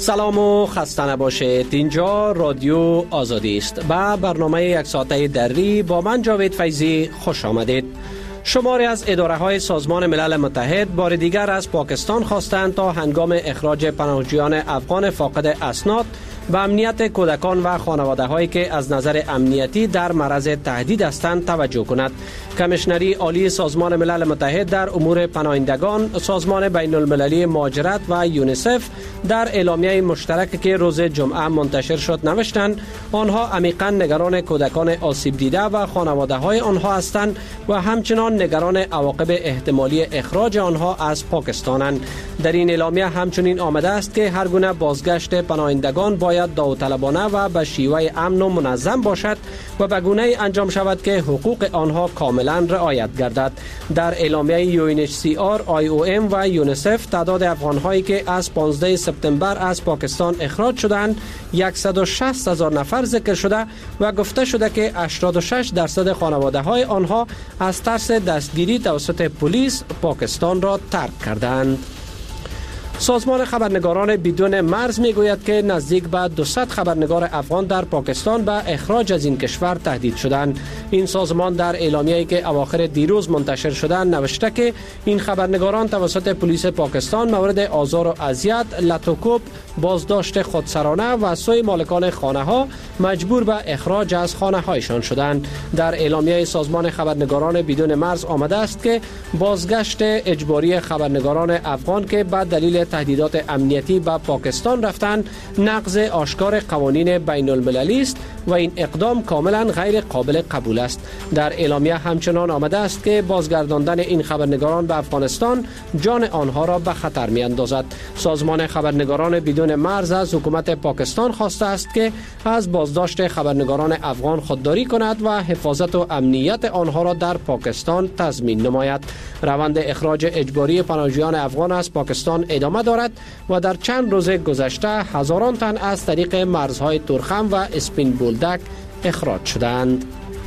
سلام و خسته نباشید. اینجا رادیو آزادی است. با برنامه یک ساعته دری با من جاوید فیضی خوش آمدید. شماری از اداره‌های سازمان ملل متحد بار دیگر از پاکستان خواستند تا هنگام اخراج پناهجویان افغان فاقد اسناد و امنیت کودکان و خانواده‌هایی که از نظر امنیتی در معرض تهدید هستند توجه کند. کمیشنری عالی سازمان ملل متحد در امور پناهندگان، سازمان بین المللی مهاجرت و یونیسف در اعلامیه مشترک که روز جمعه منتشر شد نوشتند آنها عمیقاً نگران کودکان آسیب دیده و خانواده‌های آنها هستند و همچنان نگران عواقب احتمالی اخراج آنها از پاکستانند. در این اعلامیه همچنین آمده است که هر گونه بازگشت پناهندگان باید داوطلبانه و به شیوه امن و منظم باشد و به گونه‌ای انجام شود که حقوق آنها کاملا رعایت گردد. در اعلامیه UNHCR، IOM و یونیسف تعداد افغان‌هایی که از 15 سپتامبر از پاکستان اخراج شدند 160,000 نفر ذکر شده و گفته شده که 86% خانواده‌های آنها از ترس دستگیری توسط پلیس پاکستان را ترک کردند. سازمان خبرنگاران بدون مرز میگوید که نزدیک به 200 خبرنگار افغان در پاکستان به اخراج از این کشور تهدید شدند. این سازمان در اعلامیه‌ای که اواخر دیروز منتشر شده نوشته که این خبرنگاران توسط پلیس پاکستان مورد آزار و اذیت، لطوکوب، بازداشت خودسرانه و سوی مالکان خانه‌ها مجبور به اخراج از خانه‌هایشان شدند. در اعلامیه سازمان خبرنگاران بدون مرز آمده است که بازگشت اجباری خبرنگاران افغان که به دلیل تهدیدات امنیتی به پاکستان رفتند نقض آشکار قوانین بین المللی است و این اقدام کاملا غیر قابل قبول است. در اعلامیه همچنان آمده است که بازگرداندن این خبرنگاران به افغانستان جان آنها را به خطر می اندازد. سازمان خبرنگاران بدون مرز از حکومت پاکستان خواسته است که از بازداشت خبرنگاران افغان خودداری کند و حفاظت و امنیت آنها را در پاکستان تضمین نماید. روند اخراج اجباری پناهجویان افغان از پاکستان ادامه دارد و در چند روز گذشته هزاران تن از طریق مرزهای تورخم و اسپین بولدک اخراج شدند.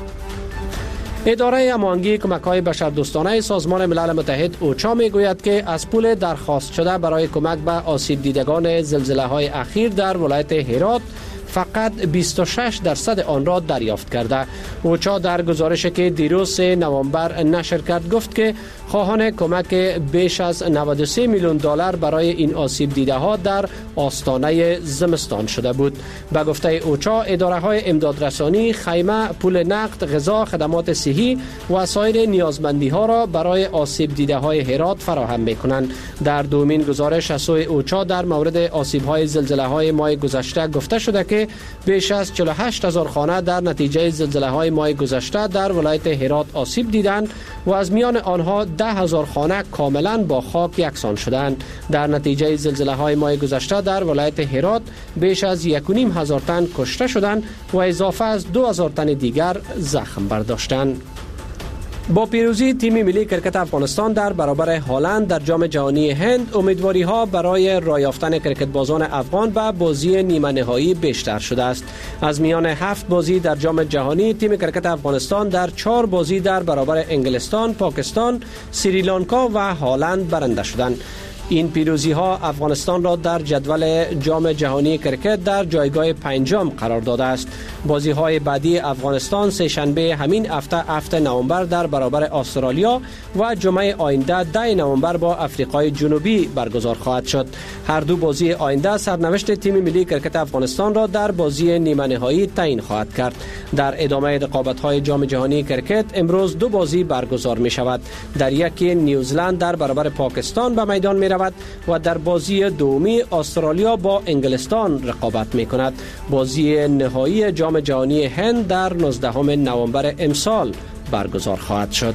اداره هماهنگی کمک‌های بشردوستانه سازمان ملل متحد اوچا میگوید که از پول درخواست شده برای کمک به آسیب دیدگان زلزله‌های اخیر در ولایت هرات فقط 26% آن را دریافت کرده. اوچا در گزارشی که دیروز 3 نوامبر نشر کرد گفت که خواهان کمک بیش از 93 میلیون دلار برای این آسیب دیده ها در آستانه زمستان شده بود. به گفته اوچا اداره‌های امدادرسانی خیمه، پول نقد، غذا، خدمات صحی و سایر نیازمندی ها را برای آسیب دیده های هرات فراهم می‌کنند. در دومین گزارش از سوی اوچا در مورد آسیب های زلزله های ماه گذشته گفته شده که بیش از 48,000 خانه در نتیجه زلزله های ماه گذشته در ولایت هرات آسیب دیدند و از میان آنها 10,000 خانه کاملا با خاک یکسان شدند. در نتیجه زلزله های ماه گذشته در ولایت هرات بیش از 1,500 تن کشته شدند و اضافه از 2,000 تن دیگر زخم برداشتند. با پیروزی تیم ملی کرکت افغانستان در برابر هلند در جام جهانی هند امیدواری ها برای راه یافتن کرکت بازان افغان به بازی نیمه نهایی بیشتر شده است. از میان 7 بازی در جام جهانی تیم کرکت افغانستان در 4 بازی در برابر انگلستان، پاکستان، سریلانکا و هلند برنده شدند. این پیروزی ها افغانستان را در جدول جام جهانی کرکت در جایگاه 5م قرار داده است. بازی های بعدی افغانستان سه شنبه همین هفته نوامبر در برابر استرالیا و جمعه آینده 10 نوامبر با آفریقای جنوبی برگزار خواهد شد. هر دو بازی آینده سرنوشت تیم ملی کرکت افغانستان را در بازی نیمه نهایی تعیین خواهد کرد. در ادامه رقابت های جام جهانی کرکت امروز 2 بازی برگزار می شود. در یکی نیوزلند در برابر پاکستان به میدان می رود و در بازی دومی استرالیا با انگلستان رقابت می کند. بازی نهایی جام جهانی هند در 19 نوامبر امسال برگزار خواهد شد.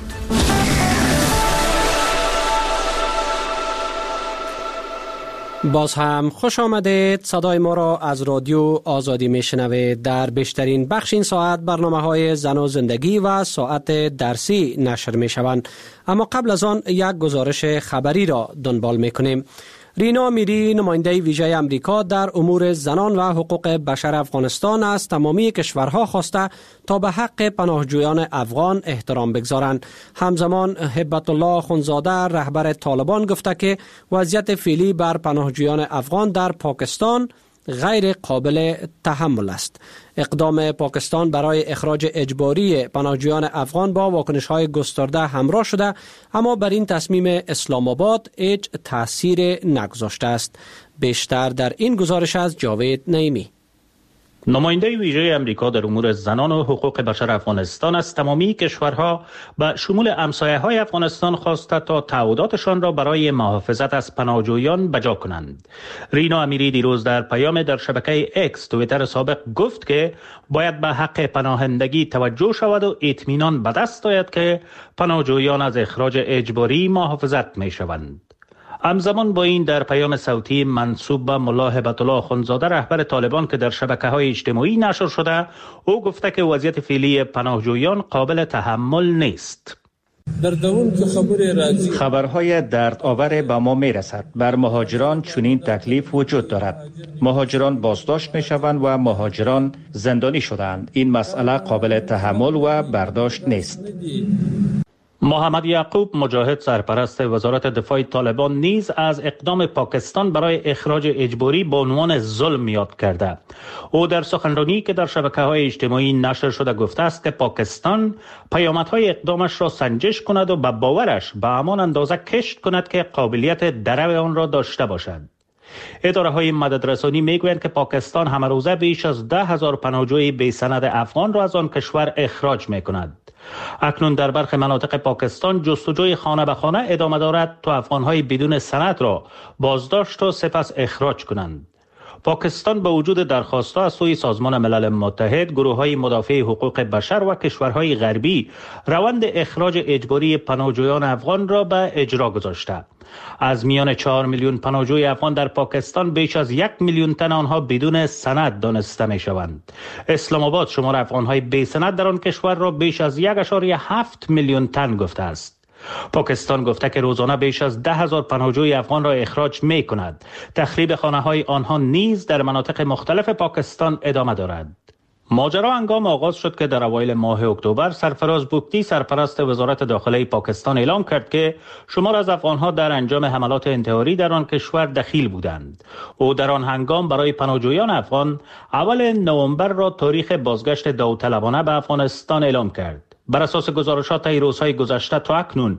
باز هم خوش آمدید. صدای ما را از رادیو آزادی میشنوید. در بیشترین بخش این ساعت برنامه‌های زن و زندگی و ساعت درسی نشر میشوند. اما قبل از آن یک گزارش خبری را دنبال میکنیم. رینا میری نماینده ویژه امریکا در امور زنان و حقوق بشر افغانستان از تمامی کشورها خواسته تا به حق پناهجویان افغان احترام بگذارند. همزمان هبت الله خونزاده رهبر طالبان گفته که وضعیت فعلی بر پناهجویان افغان در پاکستان غیر قابل تحمل است. اقدام پاکستان برای اخراج اجباری پناهجویان افغان با واکنش‌های گسترده همراه شده، اما بر این تصمیم اسلام آباد هیچ تأثیر نگذاشته است. بیشتر در این گزارش از جاوید نعیمی. نماینده ویژه امریکا در امور زنان و حقوق بشر افغانستان از تمامی کشورها به شمول همسایه‌های افغانستان خواسته تا تعهداتشان را برای محافظت از پناهجویان بجا کنند. رینا امیری دیروز در پیام در شبکه اکس توییتر سابق گفت که باید به حق پناهندگی توجه شود و اطمینان به دست آید که پناهجویان از اخراج اجباری محافظت می شوند. همزمان با این در پیام صوتی منسوب به ملا هبت الله خونزاده رهبر طالبان که در شبکه‌های اجتماعی نشر شده، او گفته که وضعیت فعلی پناهجویان قابل تحمل نیست. خبرهای دردآور به ما می رسد. بر مهاجران چنین تکلیف وجود دارد. مهاجران بازداشت می شوند و مهاجران زندانی شدند. این مسئله قابل تحمل و برداشت نیست. محمد یعقوب مجاهد سرپرست وزارت دفاع طالبان نیز از اقدام پاکستان برای اخراج اجباری به عنوان ظلم یاد کرده. او در سخنرانی که در شبکه‌های اجتماعی نشر شده گفته است که پاکستان پیامدهای اقدامش را سنجش کند و به باورش به همان اندازه کشت کند که قابلیت درو آن را داشته باشد. اداره‌های مددرسانی میگویند که پاکستان همه روزه بیش از 10,000 پناهجوی بی سند افغان را از آن کشور اخراج می‌کند. اکنون در برخی مناطق پاکستان جستجوی خانه به خانه ادامه دارد تا افغان‌های بدون سند را بازداشت و سپس اخراج کنند. پاکستان با وجود درخواست‌ها از سوی سازمان ملل متحد، گروه‌های مدافع حقوق بشر و کشورهای غربی روند اخراج اجباری پناهجویان افغان را به اجرا گذاشته. از میان 4 میلیون پناهجوی افغان در پاکستان بیش از 1 میلیون تن آنها بدون سند دانسته می شوند. اسلام آباد شمار افغان‌های بی سند در آن کشور را بیش از 1.7 میلیون تن گفته است. پاکستان گفته که روزانه بیش از 10,000 پناهجوی افغان را اخراج می کند. تخریب خانه‌های آنها نیز در مناطق مختلف پاکستان ادامه دارد. ماجرا هنگام آغاز شد که در اوایل ماه اکتبر سرفراز بوکتی سرپرست وزارت داخله پاکستان اعلام کرد که شمار از افغانها در انجام حملات انتحاری در آن کشور دخیل بودند. او در آن هنگام برای پناهجویان افغان اول نوامبر را تاریخ بازگشت داوطلبانه به افغانستان اعلام کرد. بر اساس گزارشات روزهای گذشته تا اکنون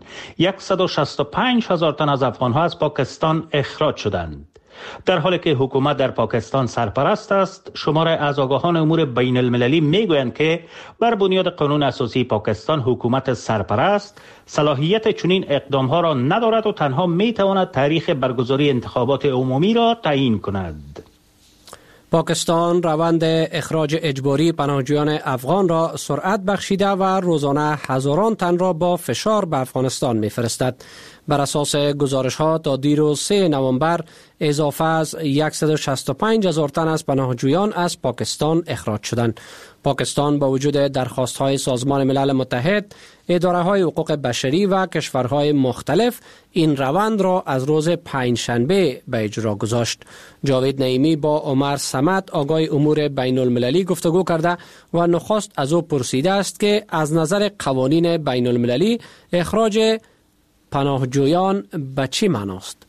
165,000 تن از افغانها از پاکستان اخراج شدند. در حالی که حکومت در پاکستان سرپرست است، شمار از آگاهان امور بین المللی میگویند که بر بنیاد قانون اساسی پاکستان حکومت سرپرست صلاحیت چنین اقدامها را ندارد و تنها میتواند تاریخ برگزاری انتخابات عمومی را تعیین کند. پاکستان روند اخراج اجباری پناهجویان افغان را سرعت بخشیده و روزانه هزاران تن را با فشار به افغانستان میفرستد. بر اساس گزارش‌ها تا دیروز 3 نوامبر اضافه از 165,000 تن از پناهجویان از پاکستان اخراج شدند. پاکستان با وجود درخواست‌های سازمان ملل متحد، اداره‌های حقوق بشری و کشورهای مختلف این روند را از روز پنجشنبه به اجرا گذاشت. جاوید نعیمی با عمر صمد آگاه امور بین المللی گفتگو کرده و نخست از او پرسیده است که از نظر قوانین بین المللی اخراج پناهجویان به چی معناست؟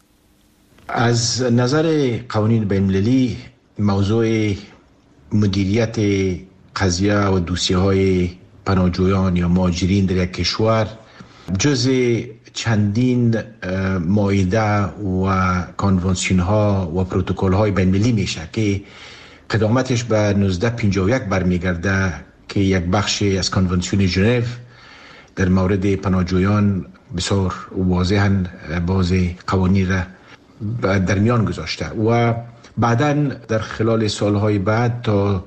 از نظر قوانین بین المللی موضوع مدیریت قضیه و دوسیه های پناهجویان یا مهاجرین در یک کشور جز چندین معاهده و کانونسیون ها و پروتکل های بین المللی میشه که قدامتش به 1951 برمیگرده که یک بخش از کانونسیون ژنو در مورد پناهجویان بسیار واضحاً باز قوانین را در میان گذاشته و بعداً در خلال سالهای بعد تا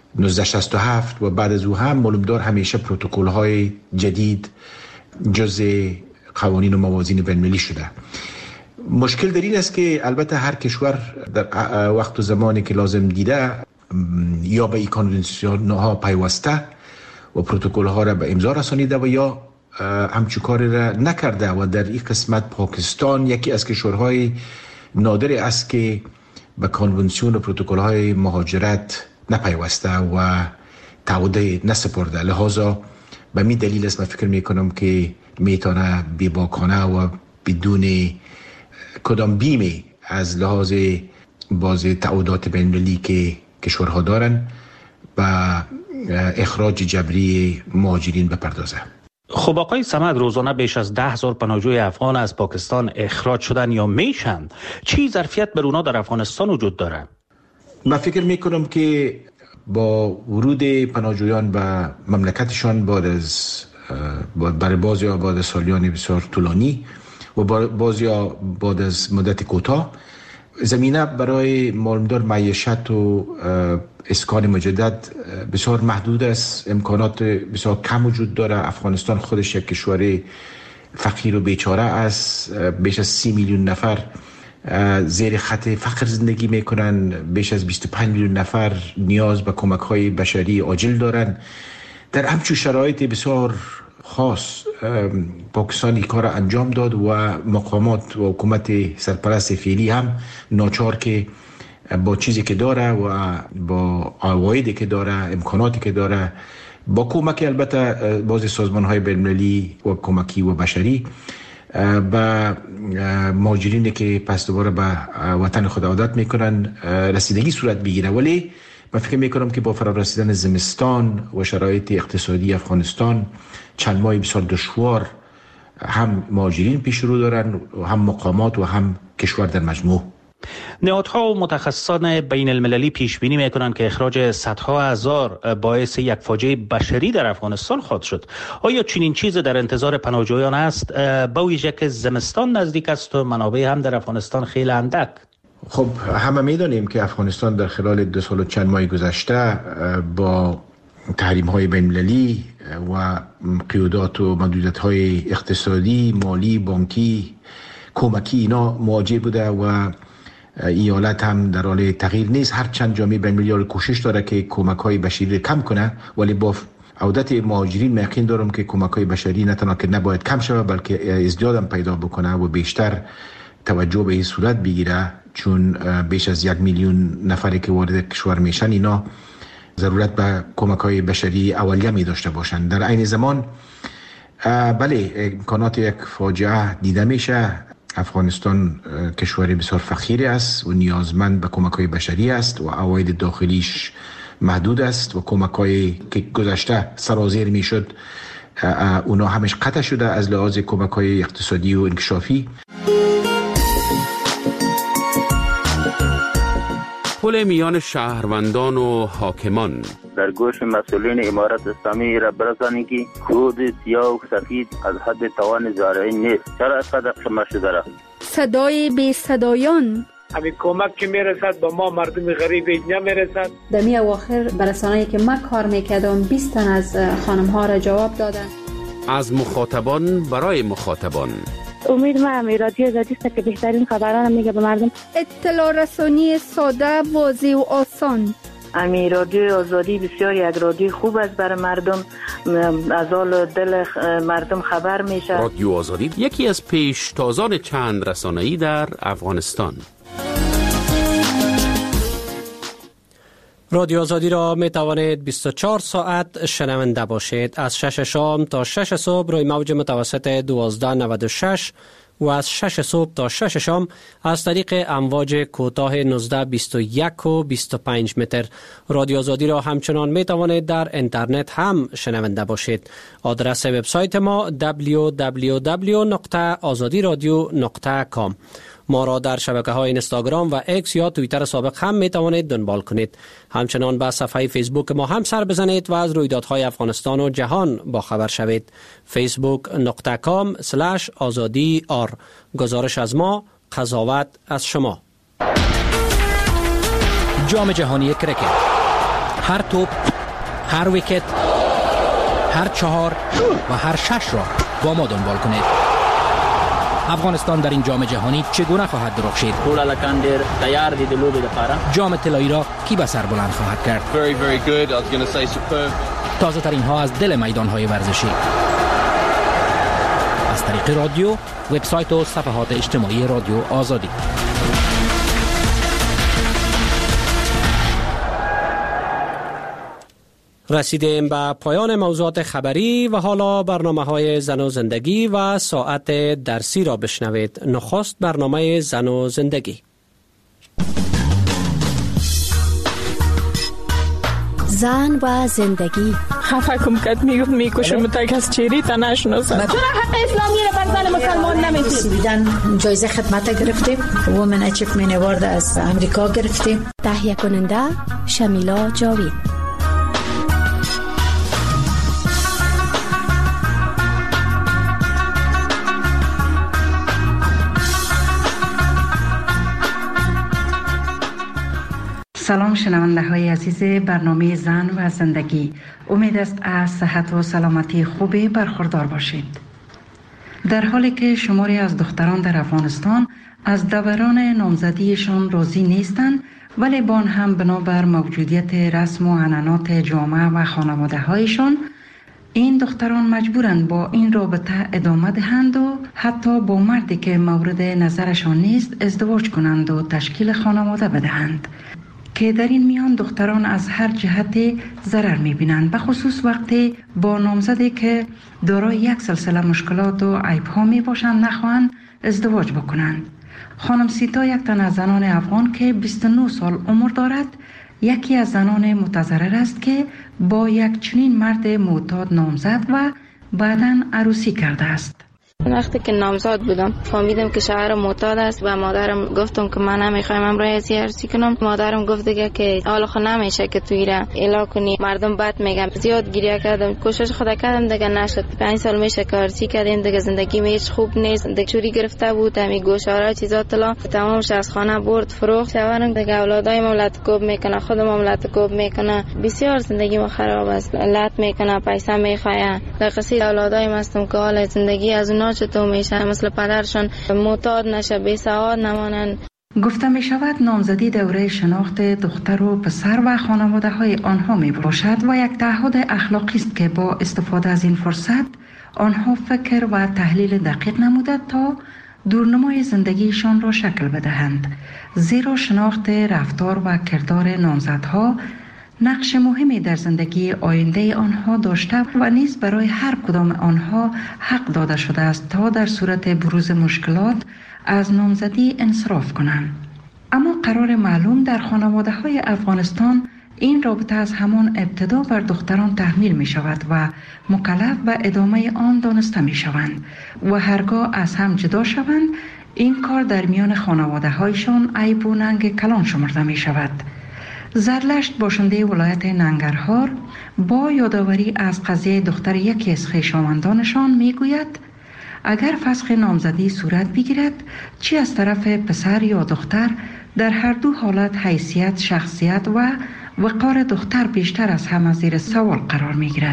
1967 و بعد از او هم معلومدار همیشه پروتکل های جدید جز قوانین و موازین بین المللی شده. مشکل در این است که البته هر کشور در وقت و زمانی که لازم دیده یا به این کانونسیون ها پیوسته و پروتکل ها را به امضا رسانیده و یا همچون کاری را نکرده و در این قسمت پاکستان یکی از کشورهای نادر است که به کنونسیون و پروتکل های مهاجرت نپیوسته و تعهد نسپرده. لحاظا به می دلیل است من فکر میکنم که میتونه بیباکانه و بدون کدام بیمه از لحاظ باز تعهدات بین‌المللی که کشورها دارن و اخراج جبری مهاجرین بپردازه. خب آقای صمد، روزانه بیش از 10,000 پناهجوی افغان از پاکستان اخراج شدن یا میشن. چی ظرفیت بر اونا در افغانستان وجود داره؟ من فکر میکنم که با ورود پناهجویان به مملکتشان برای بعضیا بعد از سالیان بسیار طولانی و بعضیا بعد از مدت کوتاه، زمینه برای مالمدار معیشت و اسکان مجدد بسیار محدود است. امکانات بسیار کم وجود داره. افغانستان خودش یک کشور فقیر و بیچاره است. بیش از 30 میلیون نفر زیر خط فقر زندگی میکنن. بیش از 25 میلیون نفر نیاز به کمک های بشری عاجل دارن. در همچون شرایط بسیار خاص پاکستان این کار انجام داد و مقامات و حکومت سرپرست فعلی هم ناچار که با چیزی که داره و با عوایدی که داره، امکاناتی که داره، با کمک البته بعضی سازمان‌های بین‌المللی و کمکی و بشری و مهاجرینی که پس دوباره به وطن خود عودت میکنن رسیدگی صورت بگیره. ولی من فکر میکنم که با فرا رسیدن زمستان و شرایط اقتصادی افغانستان چند ماه بسیار دشوار هم مهاجرین پیش رو دارن و هم مقامات و هم کشور در مجموع. نهادها و متخصصان بین المللی پیش بینی میکنند که اخراج صدها هزار باعث یک فاجعه بشری در افغانستان خواهد شد. آیا چنین چیزی در انتظار پناهجویان است؟ با ویژه که زمستان نزدیک است و منابع هم در افغانستان خیلی اندک. خب همه میدانیم که افغانستان در خلال 2 سال و چند ماه گذشته با تحریم های بین المللی و قیودات و محدودیت های اقتصادی، مالی، بانکی، کمکی اینا مواجه بوده و ایالت هم در حال تغییر نیست. هر چند جامعه بین المللی کوشش داره که کمک های بشری کم کنه، ولی با عودت مهاجرین یقین دارم که کمک های بشری نه تنها که نباید کم شود بلکه ازدیاد هم پیدا بکنه و بیشتر توجه به این صورت بگیره، چون بیش از 1 میلیون نفری که وارد کشور میشن اینا ضرورت به کمک های بشری اولیه می داشته باشند. در عین زمان بله امکانات یک فاجعه دیده میشه. افغانستان کشوری بسیار فقیر است و نیازمند به کمک های بشری است و عواید داخلیش محدود است و کمک هایی که گذشته سرازیر می شد اونا همش قطع شده از لحاظ کمک های اقتصادی و انکشافی. پل میان شهروندان و حاکمان در گوش مسئولین امارت اسلامی را برسانید که کود سیاه و سفید از حد توان زارعین نیست. چرا اینقدر شما شده را؟ صدای بی صدایان همین کمک که میرسد با ما مردم غریب نمیرسد. دمی اواخر برسانه‌ای که من کار میکردم 20 تن از خانم ها را جواب دادن. از مخاطبان برای مخاطبان. امید ما رادیو آزادی است که بهترین خبران میگه به مردم. اطلاع رسانی ساده، واضح و آسان. رادیو آزادی بسیار یک رادیو خوب است برای مردم، از حال دل مردم خبر میشه. رادیو آزادی یکی از پیشتازان چند رسانه‌ای در افغانستان. رادیو آزادی را می توانید 24 ساعت شنونده باشید. از 6 شام تا 6 صبح روی موج متوسط 1296 و از 6 صبح تا 6 شام از طریق امواج کوتاه 1921 و 25 متر. رادیو آزادی را همچنان می توانید در اینترنت هم شنونده باشید. آدرس وبسایت ما www.azadiradio.com. ما را در شبکه‌های اینستاگرام و اکس یا توییتر سابق هم می توانید دنبال کنید. همچنان به صفحه فیسبوک ما هم سر بزنید و از رویدادهای افغانستان و جهان با خبر شوید. facebook.com/azadi.r. گزارش از ما، قضاوت از شما. جام جهانی کرکت، هر توپ، هر ویکت، هر 4 و هر 6 را با ما دنبال کنید. افغانستان در این جام جهانی چگونه خواهد درخشید؟ تیار دی لوبی لپاره. جام طلایی را کی به سر بلند خواهد کرد؟ Very good. I was going to say superb. تازه ترین ها از دل میدان های ورزشی. از طریق رادیو، وبسایت و صفحات اجتماعی رادیو آزادی. رسیدیم به پایان موضوعات خبری و حالا برنامه‌های زن و زندگی و ساعت درسی را بشنوید. نخست برنامه زن و زندگی. زن و زندگی. خفه کم کد میکشم تا از چیری تا نشناسم. چرا حق اسلامی را بر زن مسلمان نمیدید؟ سویدن جایزه خدمت گرفتیم. وومن اچیومنت اوارد از امریکا گرفتیم. تهیه کننده شمیلا جاوید. سلام شنونده های عزیز برنامه زن و زندگی. امید است از صحت و سلامتی خوبی برخوردار باشید. در حالی که شماری از دختران در افغانستان از دوران نامزدیشان راضی نیستند، ولی با آن هم بنابر موجودیت رسم و عنعنات جامعه و خانواده هایشان، این دختران مجبورند با این رابطه ادامه دهند و حتی با مردی که مورد نظرشان نیست ازدواج کنند و تشکیل خانواده بدهند، که در این میان دختران از هر جهت ضرر می‌بینند، بخصوص وقتی با نامزدی که دارای یک سلسله مشکلات و عیب‌ها میباشند نخواهند ازدواج بکنند. خانم سیتا یک تن از زنان افغان که 29 سال عمر دارد، یکی از زنان متضرر است که با یک چنین مرد معتاد نامزد و بعداً عروسی کرده است. وقتی که نامزد بودم فهمیدم که شوهر معتاد است و مادرم گفتم که من نمیخوایم امروز عروسی کنم. مادرم گفت دیگه که حالا خود نمیشه که توی را اعلام کنی، مردم بد میگن. زیاد گریه کردم، کوشش خدا کردم دیگه نشد. 5 سال میشه که عروسی کردیم دیگه، زندگی هیچ خوب نیست. دیگه چوری گرفته بود، همین گوشواره چیزا طلا تمامش از خانه برد فروخت. شوهرم دیگه اولادای مملت کوب میکنه، خود مملت کوب میکنه، بسیار زندگی ما خراب است. لط میکنه، پیسه میخواه. در قصه اولادای مستم که حال زندگی از اونها چطور میشه، مثل پدرشون معتاد نشه، بی سواد نمانن. گفته می شود نامزدی دوره شناخت دختر و پسر و خانواده های آنها می باشد و یک تعهد اخلاقی است که با استفاده از این فرصت آنها فکر و تحلیل دقیق نموده تا دورنمای زندگیشان را شکل بدهند، زیرا شناخت رفتار و کردار نامزدها نقش مهمی در زندگی آینده آنها داشته و نیز برای هر کدام آنها حق داده شده است تا در صورت بروز مشکلات از نامزدی انصراف کنند. اما قرار معلوم در خانواده های افغانستان این رابطه از همان ابتدا بر دختران تحمیل می شود و مکلف به ادامه آن دانسته می شوند و هرگاه از هم جدا شوند این کار در میان خانواده هایشان عیب و ننگ کلان شمرده می شود. زرلشت باشنده ولایت ننگرهار با یادآوری از قضیه دختر یکی از خویشاوندانشان میگوید اگر فسخ نامزدی صورت بگیرد، چی از طرف پسر یا دختر، در هر دو حالت حیثیت، شخصیت و وقار دختر بیشتر از همه زیر سوال قرار میگیرد.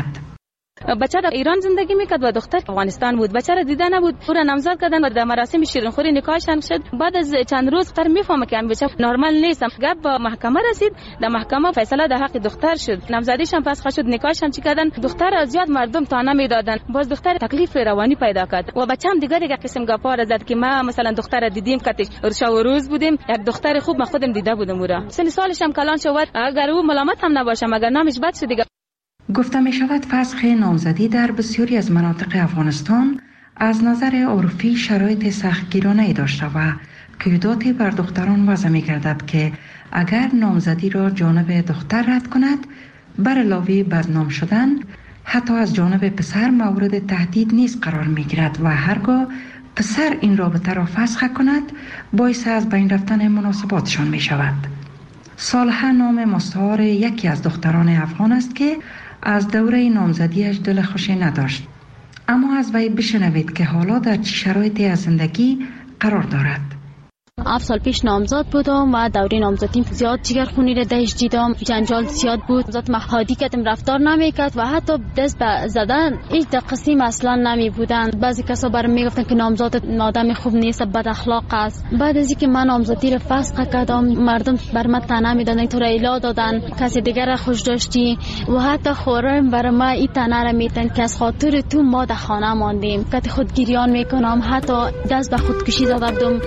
بچه در ایران زندگی میکرد و دختر افغانستان بود. بچه را دیده نبود، او را نامزد کردن و در مراسم شیرینخوری نکاحشان شد. بعد از چند روز دختر میفهمه که بچه نرمال نیست. گپ به محکمه رسید، در محکمه فیصله در حق دختر شد. نامزدیشان فسخ شد، نکاحشان چی کردن، دختر را زیاد مردم تانه میدادن. باز دختر تکلیف روانی پیدا کرد و بچه هم دیگه قسم گپا را زد که ما مثلا دختر را دیدیم کتش شب و روز بودیم، یک دختر خوب ما خودم دیده بودم. او را سن سالش هم کلان شد، اگر او ملامت هم نباشه مگر نامش بد شد دیگه. گفته می شود فسخ نامزدی در بسیاری از مناطق افغانستان از نظر عرفی شرایط سختگیرانه‌ای داشته و قیوداتی بر دختران وضع می گردد که اگر نامزدی را جانب دختر رد کند، بر علاوه بدنام شدن حتی از جانب پسر مورد تهدید نیز قرار می گیرد و هرگاه پسر این رابطه را فسخ کند باعث از بین رفتن مناسباتشان می شود. صالحه نام مستعار یکی از دختران افغان است که از دوره نامزدیش دل خوشی نداشت، اما از وی بشنوید که حالا در چه شرایطی از زندگی قرار دارد. 7 سال پیش نامزد بودم و دوره نامزدیم زیاد جگرخونی را درش دیدم، جنجال زیاد بود، ذات محادی کردم رفتار نمیکرد و حتی دست به زدن هیچ قسم اصلا نمی بودند. بعضی کسا برام میگفتن که نامزد آدم خوب نیست، بد اخلاق است. بعد از اینکه من نامزدی را فسخ کردم، مردم بر من طعنه میدادن، تو را الا دادن، کسی دیگر را خوش داشتی و حتی خورم بر ما این طعنه را میدن که از خاطر تو ما در خانه ماندیم. کتی خودگیریان میکنم، حتی دست به خودکشی زدم.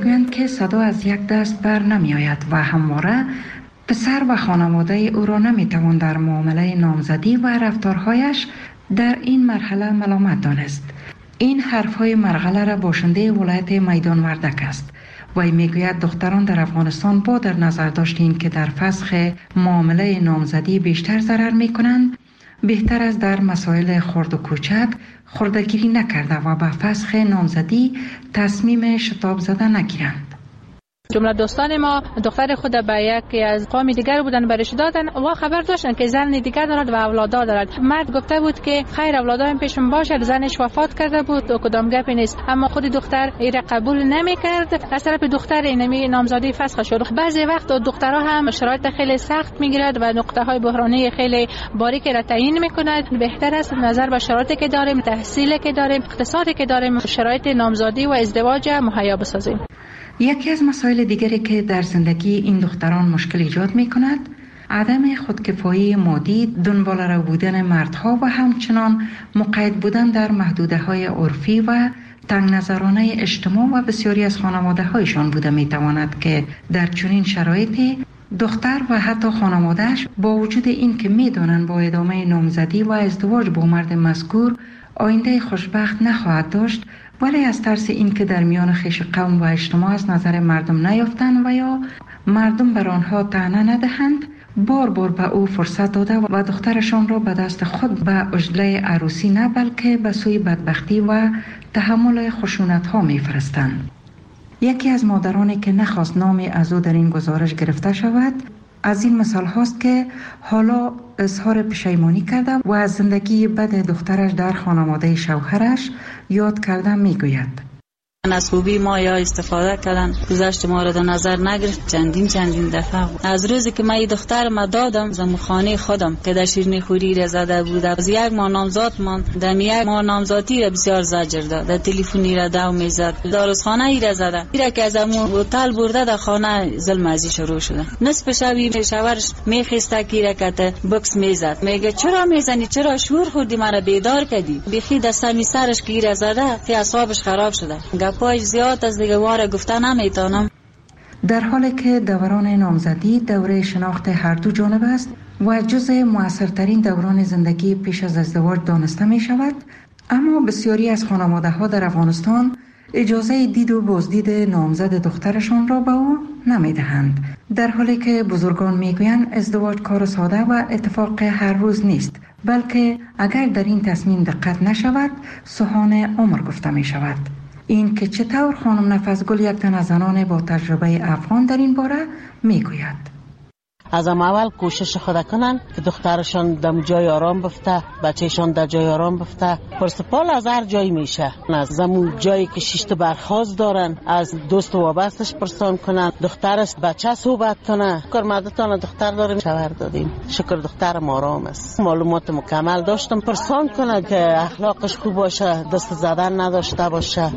میگویند که صدا از یک دست بر نمی آید و همواره پسر و خانواده او را نمی توان در معامله نامزدی و رفتارهایش در این مرحله ملامت دانست. این حرفهای مرغله را باشنده ولایت میدان وردک است. وی میگوید دختران در افغانستان با در نظر داشتین که در فسخ معامله نامزدی بیشتر ضرر می کنند، بهتر است در مسائل خرد و کوچک خردگیری نکرده و به فسخ نامزدی تصمیم شتاب زده نگیرند. جمله دوستان ما دختر خود به یکی از قوم دیگر بودن برش دادن و خبر داشتن که زن دیگر دارد و اولادا دارد. مرد گفته بود که خیر اولادایم پیشم باشه، زنش وفات کرده بود و کدام گپی نیست، اما خود دختر ایره قبول نمیکرد. از طرف دختر اینمی نامزدی فسخ شد. بعضی وقت دخترها هم شرایط خیلی سخت میگیرد و نقطه های بحرانی خیلی باریک را تعیین میکند. بهتر است نظر به شرایطی که داریم، تحصیلی که داریم، اقتصادی که داریم، شرایط نامزدی و ازدواج مهیا بسازیم. یکی از مسائل دیگری که در زندگی این دختران مشکل ایجاد می کند عدم خودکفایی مادی، دنبال رو بودن مردها و همچنان مقید بودن در محدوده های عرفی و تنگ نظرانه اجتماع و بسیاری از خانواده هایشان بوده می تواند که در چنین شرایطی دختر و حتی خانوادهش با وجود این که می دانند با ادامه نامزدی و ازدواج با مرد مذکور آینده خوشبخت نخواهد داشت، ولی از ترس این که در میان خویش قوم و اجتماع از نظر مردم نیافتند و یا مردم بر آنها طعنه ندهند، بار بار به او فرصت داده و دخترشان را به دست خود به عجله عروسی نه بلکه به سوی بدبختی و تحمل خشونت ها می فرستند. یکی از مادرانی که نخواست نامی از او در این گزارش گرفته شود از این مثال هاست که حالا اظهار پشیمانی کرده و از زندگی بد دخترش در خانواده شوهرش یاد کرده می گوید. از خوبی ما یا استفاده کردن، گذشت ما را در نظر نگرفت. چندین دفعه از روزی که من این دختر ما دادم زمو خانه خودم که در شیرینی خوری را زده بود، از یک ماه نامزاد من در یک ماه نامزادی را بسیار زجر داد، در تلفنی را دو میزد، داروخانه ای را زده، ایرا که از امو هتل برده در خانه ظلم ازی شروع شده. نصف شبی شوهرش میخسته که رکت بکس میزد، میگه چرا میزنی، چرا شور خوردی، مرا بیدار کردی. بیخی دستمی سرش که را زده که اعصابش خراب شده. پایش زیاد از دیگه واره گفته نمیتونم. در حالی که دوران نامزدی دوره شناخت هر دو جانب است و جزء موثرترین دوران زندگی پیش از ازدواج دانسته می شود، اما بسیاری از خانواده ها در افغانستان اجازه دید و بازدید نامزد دخترشان را به او نمی دهند، در حالی که بزرگان می گویند ازدواج کار ساده و اتفاق هر روز نیست، بلکه اگر در این تصمیم دقت نشود سوهان عمر گفته می شود. این که چطور خانم نفسگل یک تن از زنان با تجربه افغان در این باره میگوید. از اول کوشش خود کنن که دخترشان در جای آرام بفته، بچهشان در جای آرام بفته. پرسپال از هر جایی میشه، از زمون جایی که شیشت برخواست دارن از دوست و وابستش پرسان کنن، دخترش بچه صحبت کنه. شکر مدتان دختر داریم، شوهر دادیم، شکر دخترم آرام است، معلومات مکمل داشتم، پرسان کنه که اخلاقش خوب باشه، دست زدن نداشته باشه.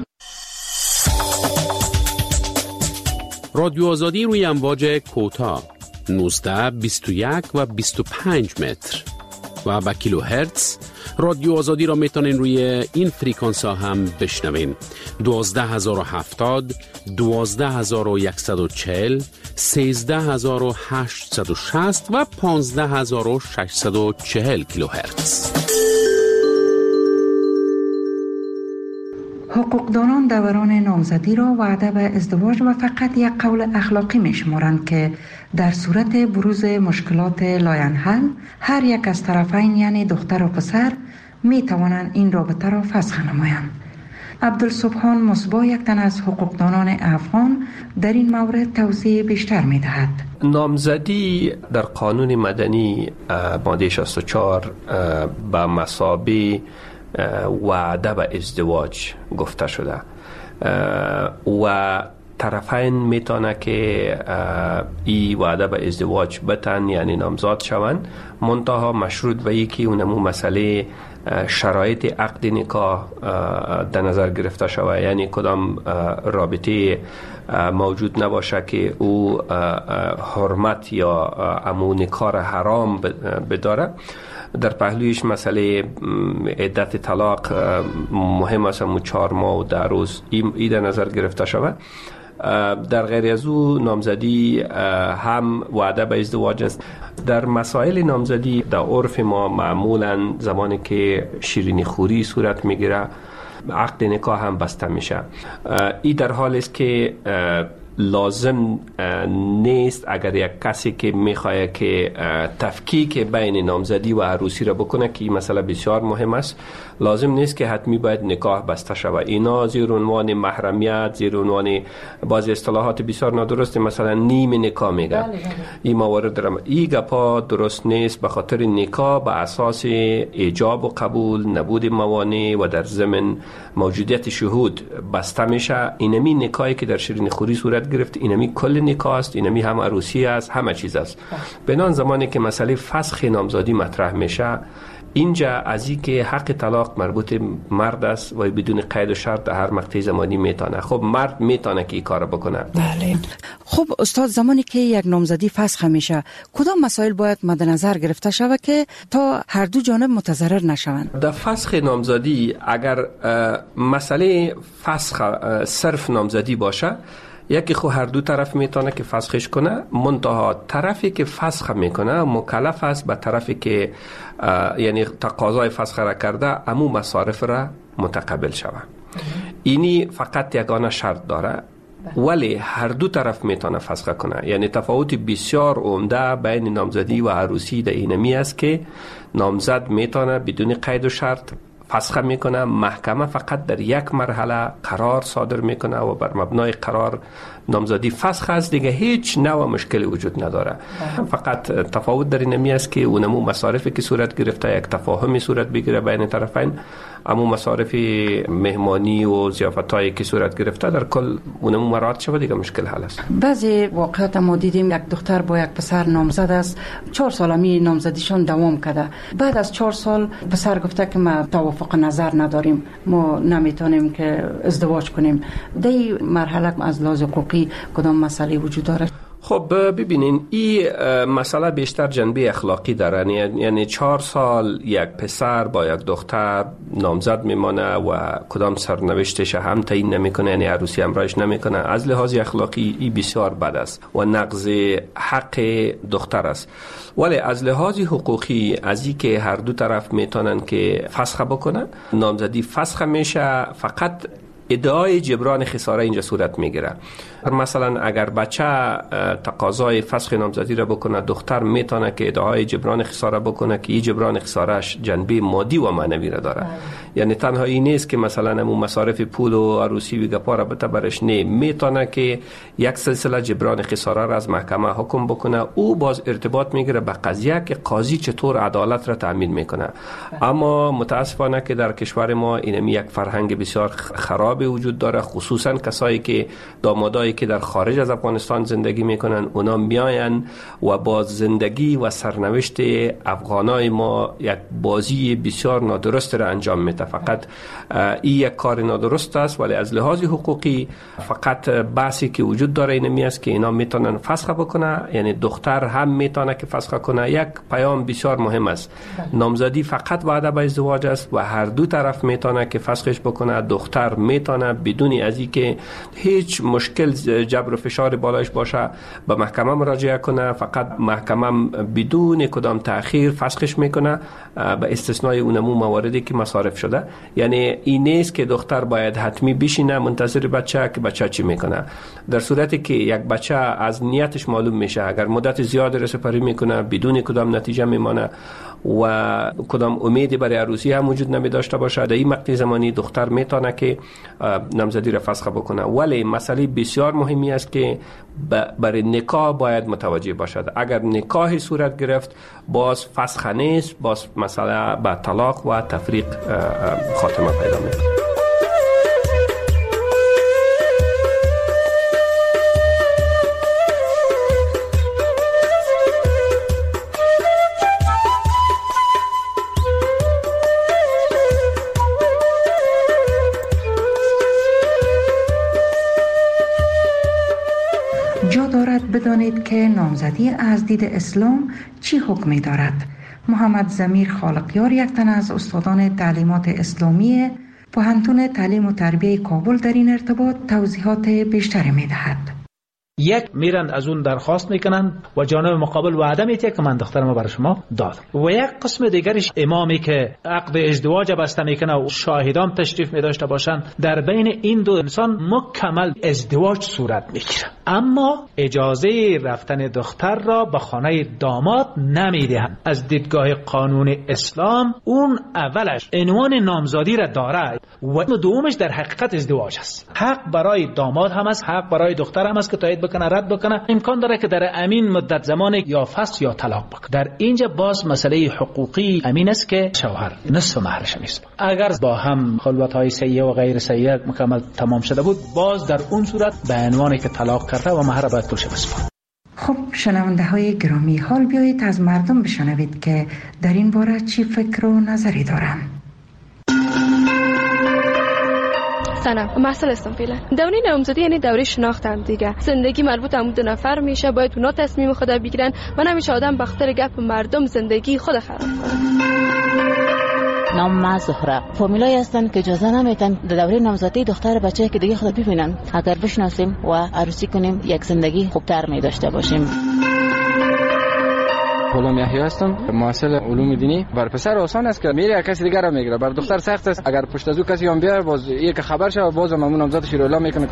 رادیو آزادی روی امواج کوتاه 19، 21 و 25 متر و با کیلو هرتز. رادیو آزادی را میتونین روی این فریکانس ها هم بشنوین: 12070، 12140، 13860 و 15640 کیلو هرتز. حقوقدانان دوران نامزدی را وعده به ازدواج و فقط یک قول اخلاقی می شمارند که در صورت بروز مشکلات لاینحل هر یک از طرفین یعنی دختر و پسر می توانند این رابطه را فسخ نمایند. عبدالسبحان مصباح یک تن از حقوقدانان افغان در این مورد توضیح بیشتر می دهد. نامزدی در قانون مدنی ماده 64 به مثابه وعده به ازدواج گفته شده و طرفین میتونه که این وعده به ازدواج بتن یعنی نامزاد شوند، منتها مشروط به یکی اونمو مسئله شرایط عقد نکاح در نظر گرفته شود، یعنی کدام رابطه موجود نباشه که او حرمت یا امو نکاح حرام بداره. در پهلویش مسئله عدت طلاق مهم است، 4 ماه و 10 روز این در نظر گرفته شود. در غیر از او نامزدی هم وعده به ازدواج است. در مسائل نامزدی در عرف ما معمولا زمانی که شیرینی خوری صورت میگیره عقد نکاح هم بسته میشه. این در حال است که لازم نیست اگر یک کسی که میخواد که تفکیک بین نامزدی و عروسی را بکنه که این مسئله بسیار مهم است، لازم نیست که حتمی باید نکاح بسته شود. اینا زیر عنوان محرمیت، زیر عنوان بعضی اصطلاحات بسیار نادرست مثلا نیم نکاح میگن. این موارد دارم. این گپا درست نیست، به خاطر نکاح به اساس ایجاب و قبول، نبود موانع و در ضمن موجودیت شهود بسته میشه. اینمی نکاحی که در شیرین خوری صورت گرفت اینمی کل نکاح است، اینمی هم عروسی است، همه چیز است. بنان زمانی که مسئله فسخ نامزدی مطرح میشه، اینجا از این که حق طلاق مربوط مرد است و بدون قید و شرط در هر مقطع زمانی میتونه. خب مرد میتونه که این کار بکنه. بله. خب استاد، زمانی که یک نامزدی فسخ میشه کدام مسائل باید مد نظر گرفته شود که تا هر دو جانب متضرر نشوند؟ در فسخ نامزدی اگر مسئله فسخ صرف نامزدی باشه، یکی خو هر دو طرف میتونه که فسخش کنه، منتها طرفی که فسخ میکنه مکلف است به طرفی که یعنی تقاضای فسخ را کرده امو مصارف را متقبل شود. اینی فقط یگانه شرط داره، ولی هر دو طرف میتونه فسخ کنه. یعنی تفاوت بسیار عمده بین نامزدی و عروسی در اینمی است که نامزد میتونه بدون قید و شرط فسخ میکنه، محکمه فقط در یک مرحله قرار صادر میکنه و بر مبنای قرار نامزدی فسخ است، دیگه هیچ نوع مشکلی وجود نداره. فقط تفاوت در اینمی است که اونمو مصارفی که صورت گرفته یک تفاهمی صورت بگیره بین طرفین، اما مصارف مهمانی و ضیافتایی که صورت گرفته در کل اونمو مراعات شود، دیگه مشکل حل است. بعضی واقعات ما دیدیم یک دختر با یک پسر نامزد است، 4 سال می نامزدیشون دوام کرده. بعد از 4 سال پسر گفته که ما توافق نظر نداریم، ما نمیتونیم که ازدواج کنیم. در این مرحله از لحاظ حقوقی کدام مسئله وجود داره؟ خب ببینین، این مسئله بیشتر جنبه اخلاقی داره. یعنی 4 سال یک پسر با یک دختر نامزد میمانه و کدام سرنوشتش هم تعیین نمیکنه، یعنی عروسی همراهش نمیکنه. از لحاظ اخلاقی این بسیار بد است و نقض حق دختر است. ولی از لحاظ حقوقی از این که هر دو طرف میتونن که فسخ بکنن، نامزدی فسخ میشه، فقط ادعای جبران خساره اینجا صورت میگیره. مثلا اگر بچه تقاضای فسخ نامزدی را بکنه، دختر میتونه که ادعای جبران خساره بکنه که این جبران خسارهش جنبه مادی و معنوی را داره. یعنی تنها این نیست که مثلا همون مصارف پول و عروسی و گپا را بته برش، نه، میتونه که یک سلسله جبران خساره را از محکمه حکم بکنه. او باز ارتباط میگیره به قضیه که قاضی چطور عدالت را تامین میکنه. اما متاسفانه که در کشور ما اینمی یک فرهنگ بسیار خراب وجود داره، خصوصا کسایی که دامادایی که در خارج از افغانستان زندگی میکنن، اونا میاین و با زندگی و سرنوشت افغانای ما یک بازی بسیار نادرست را انجام میده. فقط این یک کار نادرست است، ولی از لحاظ حقوقی فقط بحثی که وجود داره اینمی است که اینا میتونن فسخ بکنه، یعنی دختر هم میتونه که فسخ کنه. یک پیام بسیار مهم است، نامزدی فقط وعده به ازدواج است و هر دو طرف میتونه که فسخش بکنه. دختر میتونه بدون از اینکه هیچ مشکل جبر و فشار بالایش باشه به محکمه مراجعه کنه، فقط محکمه بدون کدام تأخیر فسخش میکنه به استثنای اونمو مواردی که مصارف شده. یعنی این نیست که دختر باید حتمی بشینه منتظر بچه که بچه چی میکنه. در صورتی که یک بچه از نیتش معلوم میشه، اگر مدت زیاد رسپاری میکنه بدون کدام نتیجه میمانه و کدام امیدی برای عروسی هم وجود نمی داشته باشه، در این مقطع زمانی دختر میتونه که نامزدی را فسخ بکنه. ولی مسئله بسیار مهمی است که برای نکاح باید متوجه باشد. اگر نکاح صورت گرفت باز فسخ نیست، باز مسئله به طلاق و تفریق خاتمه پیدا میکنه. جا دارد بدانید که نامزدی از دید اسلام چی حکمی دارد. محمد ضمیر خالقیار یک تن از استادان تعلیمات اسلامی پوهنتون تعلیم و تربیه کابل در این ارتباط توضیحات بیشتری می‌دهد. یک میرند از اون درخواست میکنند و جانب مقابل وعده میده که من دخترم برای شما دادم و یک قسم دیگرش امامی که عقد ازدواج بسته میکنه و شاهدان تشریف میداشته باشند در بین این دو انسان مکمل ازدواج صورت میگیره، اما اجازه رفتن دختر را به خانه داماد نمیدهند. از دیدگاه قانون اسلام اون اولش عنوان نامزادی را داره و دومش در حقیقت ازدواج است. حق برای داماد هم است، حق برای دختر هم است که تایید بکنه رد بکنه. امکان داره که در امین مدت زمان یا فسخ یا طلاق بکنه. در اینجا باز مسئله حقوقی امین است که شوهر نصف مهرش نیست. اگر با هم خلوت‌های صحیح و غیر صحیح مکمل تمام شده بود، باز در اون صورت به عنوان که طلاق کرده و مهر باید پولش بسپاره. خب شنونده های گرامی، حال بیایید از مردم بشنوید که در این باره چی فکر و نظری دارن. سلام، مسئله هستم فعلا. دوره نامزدی یعنی دوره شناخت هم دیگه. زندگی مربوط هم دو نفر میشه، باید اونا تصمیم خود بگیرن و نمیشه آدم به خاطر گپ مردم زندگی خود خراب کنه. نام ما زهره. فامیلایی هستن که اجازه نمیدن در دوره نامزدی دختر بچه که دیگه خود ببینن. اگر بشناسیم و عروسی کنیم یک زندگی خوبتر می داشته باشیم. غلام یحیی هستم، محصل علوم دینی. بر پسر آسان است که میره کسی دیگر را میگیره، بر دختر سخت است. اگر پشت از او کسی هم بیاره باز یک خبر شه باز مامون نامزدش رو اعلام میکنه.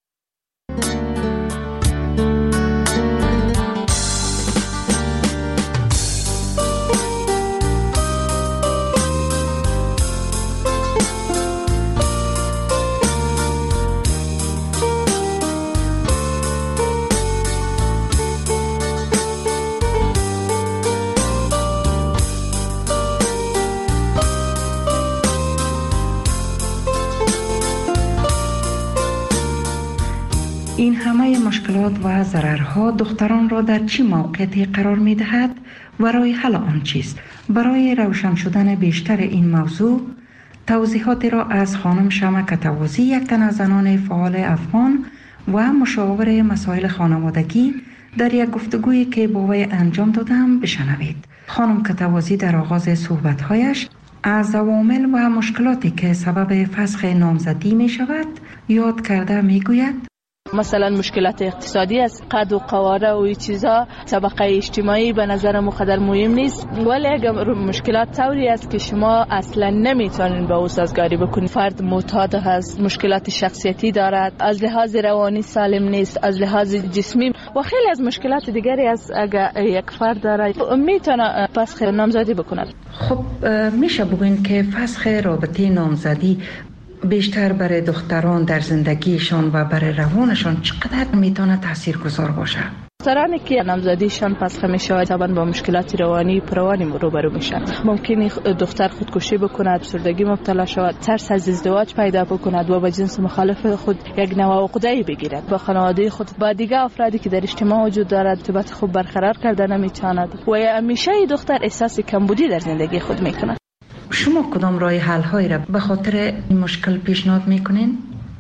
این همه مشکلات و ضررها دختران را در چه موقعیتی قرار می دهد و راه حل آن چیست؟ برای روشن شدن بیشتر این موضوع توضیحاتی را از خانم شمع کتوازی، یک تن از زنان فعال افغان و مشاور مسائل خانوادگی، در یک گفتگویی که با وی انجام دادم بشنوید. خانم کتوازی در آغاز صحبت‌هایش از عوامل و مشکلاتی که سبب فسخ نامزدی می شود یاد کرده می گوید: مثلا مشکلات اقتصادی است، قد و قواره و این چیزا، طبقه اجتماعی به نظر مقدر مهم نیست، ولی اگر مشکلات طوری است که شما اصلا نمیتونین با او سازگاری بکنید. فرد معتاد هست، مشکلات شخصیتی دارد، از لحاظ روانی سالم نیست، از لحاظ جسمی و خیلی از مشکلات دیگری است. اگر یک فرد داره میتونه فسخ نامزدی بکنه. خب میشه بگوین که فسخ رابطه نامزدی بیشتر برای دختران در زندگیشان و برای روانشان چقدر میتونه تاثیرگذار باشه؟ دخترانی که نامزدیشان فسخ میشه طبعا با مشکلات روانی روبرو میشن. ممکنه دختر خودکشی بکند، افسردگی مبتلا شود، ترس از ازدواج پیدا بکند و با جنس مخالف خود یک نوع عقده‌ای بگیرد. با خانواده خود، با دیگه افرادی که در اجتماع وجود دارد ارتباط خوب برقرار کرده نمیتواند و همیشه دختر احساس کمبودی در زندگی خود میکند. شما کدام راه حل هایی را به خاطر این مشکل پیشنهاد میکنین؟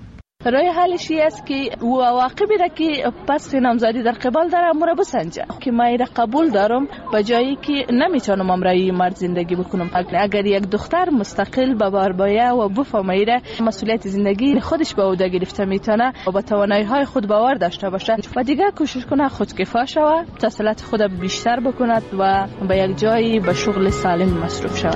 راه حلش است که عواقبی را که پس نامزدی در قبال داره امور بسنجه که من را قبول دارم به جایی که نمیتونم امرای مرد زندگی بکنم. اگر یک دختر مستقل به بار بایه و بفهمه مسئولیت زندگی خودش به عهده گرفته میتونه و با توانایی های خود باور داشته باشه و دیگه کوشش کنه خودکفا شود، تحصیلات خود بیشتر بکند و به یک جایی به شغل سالم مصروف شود.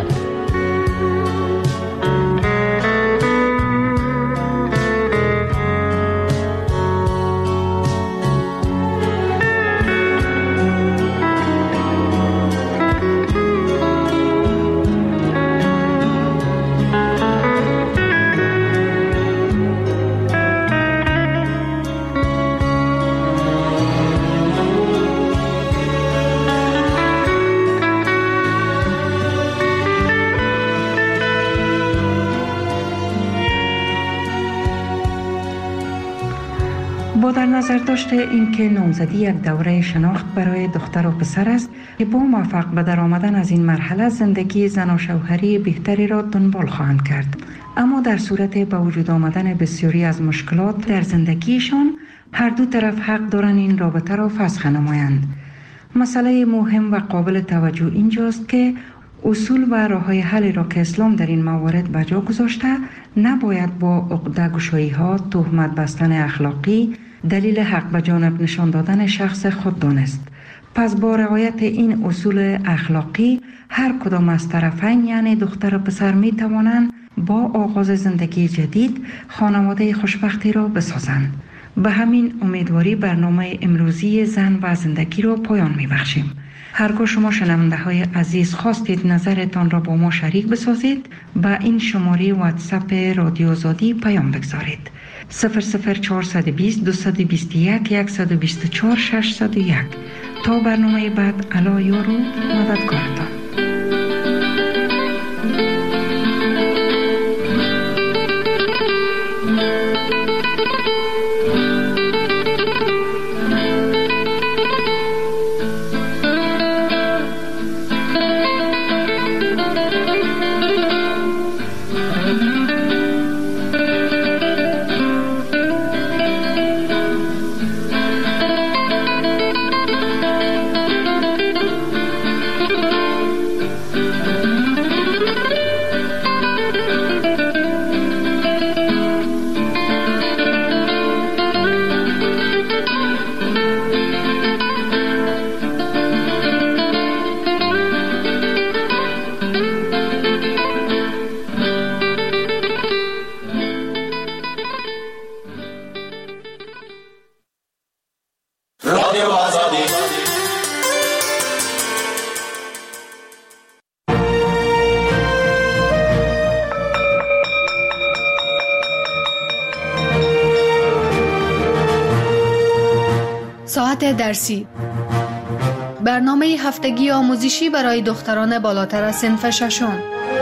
با در نظر داشته این که نامزدی یک دوره شناخت برای دختر و پسر است که با موفق به در آمدن از این مرحله زندگی زن و شوهری بهتری را دنبال خواهند کرد، اما در صورت به وجود آمدن بسیاری از مشکلات در زندگیشان هر دو طرف حق دارند این رابطه را فسخ نمایند. مسئله مهم و قابل توجه اینجاست که اصول و راه‌های حل را که اسلام در این موارد به جا گذاشته نباید با عقده‌گشایی‌ها، تهمت بستن اخلاقی دلیل حق به جانب نشان دادن شخص خود دانست. پس با رعایت این اصول اخلاقی هر کدام از طرفین یعنی دختر و پسر می توانند با آغاز زندگی جدید خانواده خوشبختی را بسازند. به همین امیدواری برنامه امروزی زن و زندگی را پایان می بخشیم. هرگاه شما شنونده های عزیز خواستید نظرتان را با ما شریک بسازید، به این شماره واتساپ رادیو آزادی پیام بگذارید. 00420 221 124 601. تا برنامه بعد، الا یارو مددکارتان. ساعت درسی، برنامه هفتگی آموزشی برای دختران بالاتر از صنف ششم.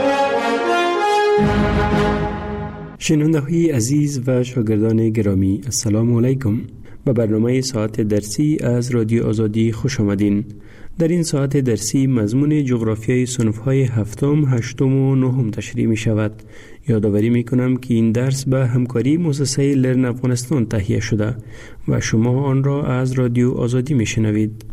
شنونده‌های عزیز و شاگردان گرامی، السلام علیکم. به برنامه ساعت درسی از رادیو آزادی خوش آمدین. در این ساعت درسی مضمون جغرافیای صنف‌های هفتم، هشتم و نهم تشریح می شود. یادآوری می کنم که این درس به همکاری مؤسسه لرن افغانستان تهیه شده و شما آن را از رادیو آزادی می شنوید.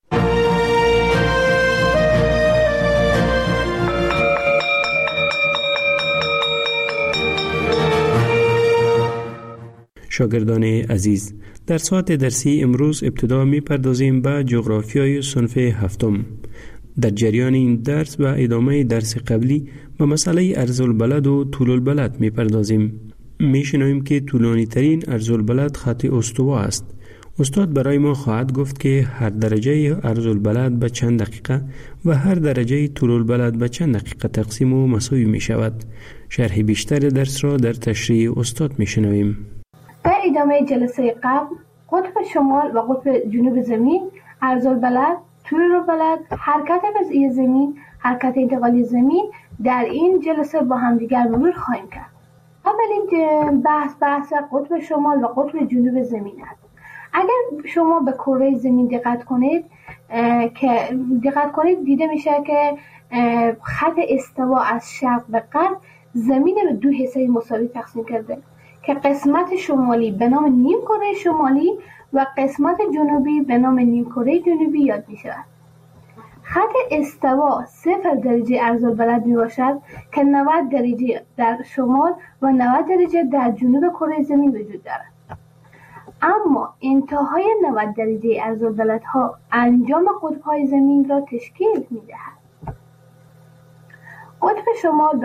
شاگردان عزیز، در ساعت درسی امروز ابتدا می پردازیم به جغرافیای صنف هفتم. در جریان این درس و ادامه درس قبلی به مسئله ارض‌البلد و طول البلد می پردازیم. می شنویم که طولانی ترین ارض‌البلد خط استوا است. استاد برای ما خواهد گفت که هر درجه ارض‌البلد به چند دقیقه و هر درجه طول البلد به چند دقیقه تقسیم و مساوی می شود. شرح بیشتر درس را در تشریح استاد می شنویم. در ادامه جلسه قبل قطب شمال و قطب جنوب زمین، ارض‌البلد، طول البلد، حرکت وضعی زمین، حرکت انتقالی زمین در این جلسه با همدیگر مرور خواهیم کرد. اولین بحث قطب شمال و قطب جنوب زمین است. اگر شما به کره زمین دقت کنید دیده میشه که خط استوا از شرق به غرب زمین به دو حصه مساوی تقسیم کرده که قسمت شمالی به نام نیم کره شمالی و قسمت جنوبی به نام نیم کره جنوبی یاد می شود. خط استوا 0 درجه ارض‌البلد می باشد که 90 درجه در شمال و 90 درجه در جنوب کره زمین وجود دارد. اما انتهای 90 درجه ارض‌البلدها انجام قطب‌های زمین را تشکیل می دهد. قطب شمال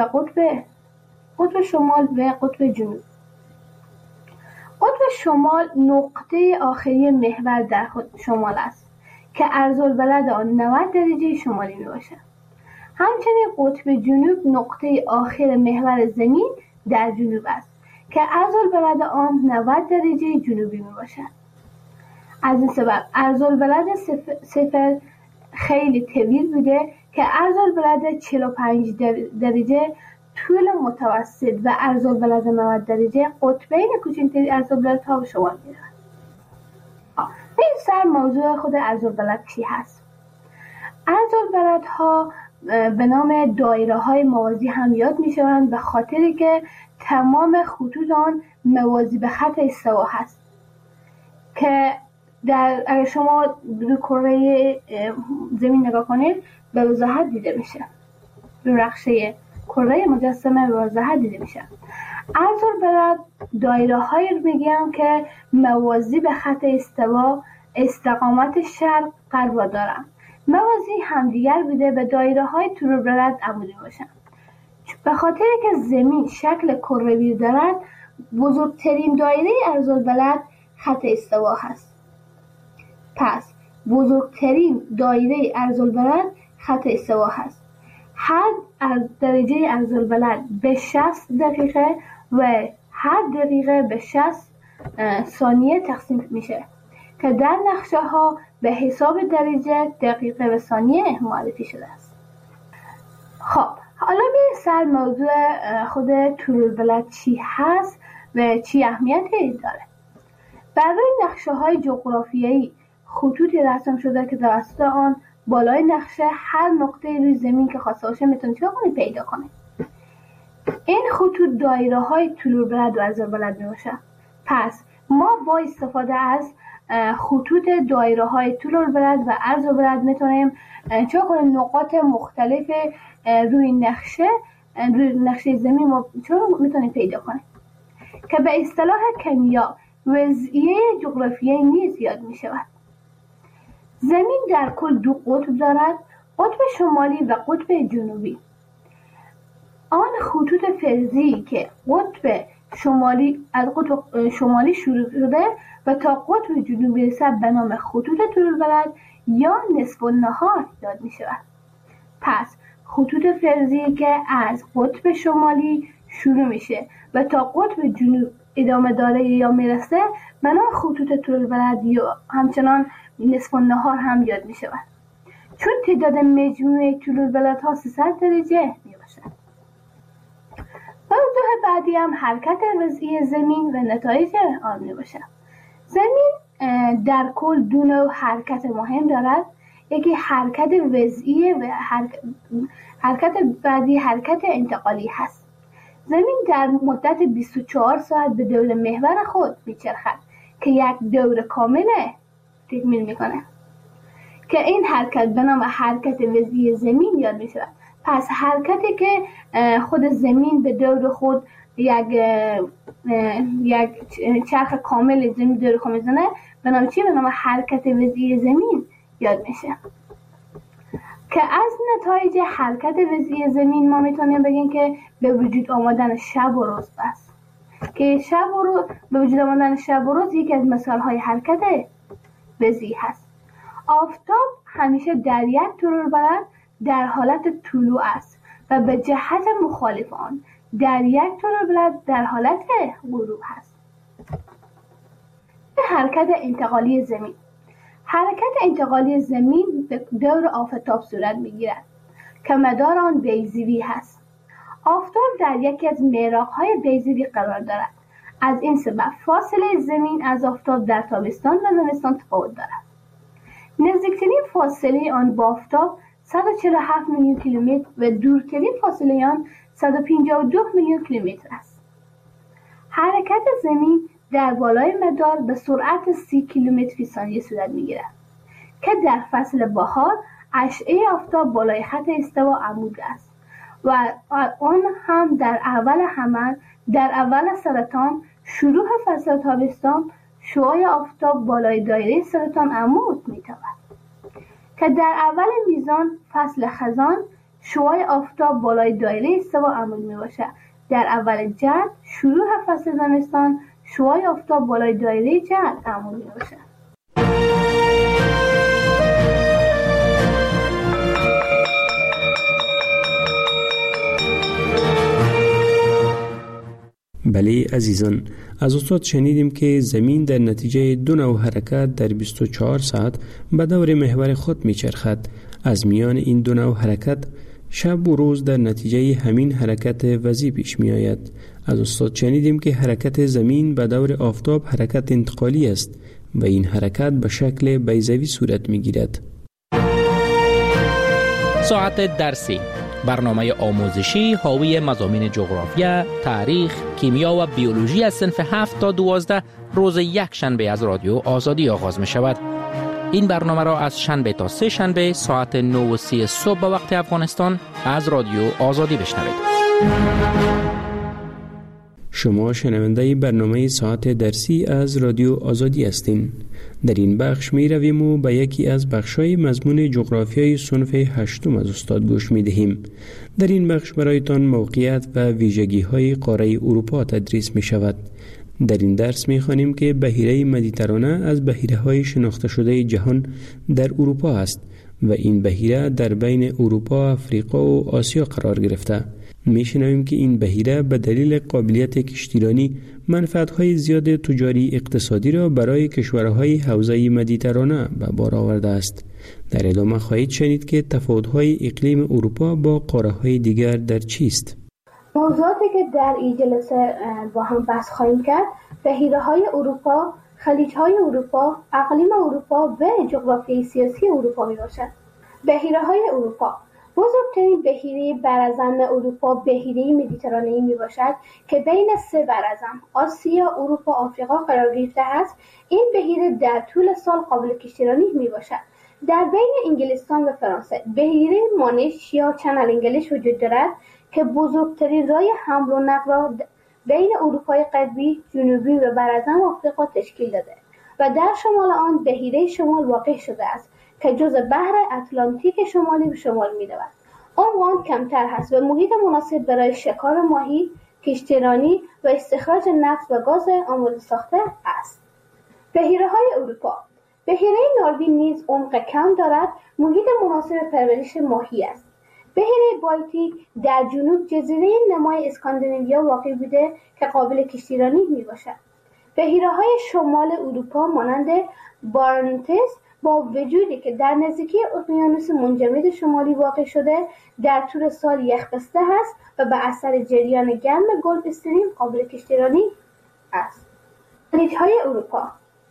و قطب جنوب. قطب شمال نقطه آخری محور در شمال است که ارض‌البلد آن 90 درجه شمالی می باشد. همچنین قطب جنوب نقطه آخر محور زمین در جنوب است که ارض‌البلد آن 90 درجه جنوبی می باشد. از این سبب ارض‌البلد 0 خیلی طویل بوده که ارض‌البلد 45 درجه طول متوسط و ارض‌البلد 90 درجه قطبین کوچکتر ارض‌البلدها به شمار می‌رود. این سر موضوع خود ارض‌البلد چی هست؟ ارض‌البلدها به نام دایره‌های موازی هم یاد می‌شوند به خاطری که تمام خطوط آن موازی به خط استوا هست که اگر شما به کره زمین نگاه کنید به وضاحت دیده میشه. رو نقشه کره مجسمه واضحه دیده میشه. عرض‌البلد دایره هایی رو میگن که موازی به خط استوا استقامت شرق غرب دارن. موازی همدیگر بوده به دایره های طول‌البلد عمودی باشن. به خاطر که زمین شکل کروی دارد، بزرگترین دایره عرض‌البلد خط استوا هست. پس بزرگترین دایره عرض‌البلد خط استوا هست. هر درجه عرض‌البلد به 60 دقیقه و هر دقیقه به 60 ثانیه تقسیم میشه که در نقشه ها به حساب درجه دقیقه و ثانیه معرفی شده است. خب حالا به سر موضوع خود طول‌البلد چی هست و چی اهمیتی داره. برای نقشه های جغرافیایی خطوطی رسم شده که توسط آن بالای نقشه هر نقطه روی زمین که خواسته باشه میتونه چیکار کنه؟ پیدا کنه. این خطوط دایره های طول‌البلد و عرض‌البلد میباشه. پس ما با استفاده از خطوط دایره های طول‌البلد و عرض‌البلد میتونیم چیکار کنیم؟ نقاط مختلف روی نقشه زمین ما میتونیم پیدا کنیم که به اصطلاح کیمیا وضعیه جغرافیایی نیز یاد میشود. زمین در کل 2 قطب دارد، قطب شمالی و قطب جنوبی. آن خطوط فرضی که قطب شمالی از قطب شمالی شروع شده و تا قطب جنوبی رسد به نام خطوط طول‌البلد یا نصف النهار یاد می شود. پس خطوط فرضی که از قطب شمالی شروع میشه و تا قطب جنوب ادامه داره یا میرسه به نام خطوط طول‌البلد یا همچنان نصف النهار هم یاد می شود. چون تعداد مجموعه طول‌البلدها 300 درجه می باشد. موضوع بعدی هم حرکت وضعی زمین و نتایج آن می باشد. زمین در کل 2 نوع حرکت مهم دارد. یکی حرکت وضعی و حرکت بعدی حرکت انتقالی هست. زمین در مدت 24 ساعت به دور محور خود میچرخد که یک دور کامل تکمیل میکنه که این حرکت به نام حرکت وضعی زمین یاد میشود. پس حرکتی که خود زمین به دور خود یک چرخ کامل زمین دور خود میزنه به نام چی؟ به نام حرکت وضعی زمین یاد میشه که از نتایج حرکت وضعی زمین ما میتونیم بگیم که به وجود آمدن شب و روز است که به وجود آمدن شب و روز یکی از مثالهای حرکت وضعی هست. آفتاب همیشه در یک طول‌البلد در حالت طلوع است و به جهت مخالف آن در یک طول‌البلد در حالت غروب هست. به حرکت انتقالی زمین. حرکت انتقالی زمین به دور آفتاب صورت میگیرد که مدار آن بیضوی هست. آفتاب در یکی از محراق‌های بیضوی قرار دارد. از این سبب فاصله زمین از آفتاب در تابستان و زمستان تفاوت دارد. نزدیکترین فاصله آن با آفتاب 147 میلیون کیلومتر و دورترین فاصله آن 152 میلیون کیلومتر است. حرکت زمین در بالای مدار به سرعت 30 کیلومتر فی ثانیه صورت میگیرد که در فصل بهار اشعه آفتاب بالای خط استوا عمود است و آن هم در اول سرطان شروع فصل تابستان شعاع آفتاب بالای دایره سرطان عمود میتابد که در اول میزان فصل خزان شعاع آفتاب بالای دایره استوا عمود میباشد. در اول جد شروع فصل زمستان شعاع آفتاب بالای دایره جد عمود میباشد. بله عزیزان، از استاد شنیدیم که زمین در نتیجه 2 نوع حرکت در 24 ساعت به دور محور خود میچرخد. از میان این 2 نوع حرکت شب و روز در نتیجه همین حرکت وضعی پیش می آید. از استاد شنیدیم که حرکت زمین به دور آفتاب حرکت انتقالی است و این حرکت به شکل بیضوی صورت می گیرد. ساعت درسی، برنامه آموزشی حاوی مضامین جغرافیا، تاریخ، کیمیا و بیولوژی از صنف 7 تا 12 روز یک شنبه از رادیو آزادی آغاز می شود. این برنامه را از شنبه تا سه شنبه ساعت 9:30 صبح به وقت افغانستان از رادیو آزادی بشنوید. شما شنونده برنامه ساعت درسی از رادیو آزادی هستین. در این بخش می رویم و به یکی از بخش‌های مضمون جغرافیای صنف 8 از استاد گوش می دهیم. در این بخش برایتان موقعیت و ویژگی‌های قاره اروپا تدریس می شود. در این درس می خوانیم که بحیره مدیترانه از بحیره‌های شناخته شده جهان در اروپا است و این بحیره در بین اروپا، افریقا و آسیا قرار گرفته. می‌شنویم که این بحیره به دلیل قابلیت کشتیرانی منفعت‌های زیاد تجاری اقتصادی را برای کشورهای حوزه مدیترانه به بار آورده است. در ادامه خواهید شنید که تفاوت‌های اقلیم اروپا با قاره‌های دیگر در چیست. موضوعاتی که در این جلسه با هم بحث خواهیم کرد، بحیره‌های اروپا، خلیج‌های اروپا، اقلیم اروپا و جغرافیای سیاسی اروپا میباشد. بحیره‌های اروپا بزرگترین بحیره براعظم اروپا بحیره مدیترانه‌ای میباشد که بین سه براعظم آسیا، اروپا، آفریقا قرار گرفته است. این بحیره در طول سال قابل کشتیرانی میباشد. در بین انگلستان و فرانسه بحیره مانش یا چنل انگلیش وجود دارد که بزرگترین راه حمل و نقل را بین اروپای غربی، جنوبی و براعظم آفریقا تشکیل داده و در شمال آن بحیره شمال واقع شده است که جزء بحر اتلانتیک شمالی به شمال می‌رود. آن کمتر هست و محیط مناسب برای شکار ماهی، کشتیرانی و استخراج نفت و گاز آماده ساخته است. بحیره‌های اروپا، بحیره ناروی نیز عمق کم دارد، محیط مناسب پرورش ماهی است. بحیره بالتیک در جنوب جزیره نمای اسکاندیناویا واقع بوده که قابل کشتیرانی میباشد. بحیره‌های شمال اروپا مانند بارنتس با وجودی که در نزدیکی اقیانوس منجمد شمالی واقع شده در طول سال یخبسته است و به اثر جریان گرم گلف استریم قابل کشتیرانی است. خلیج‌های اروپا،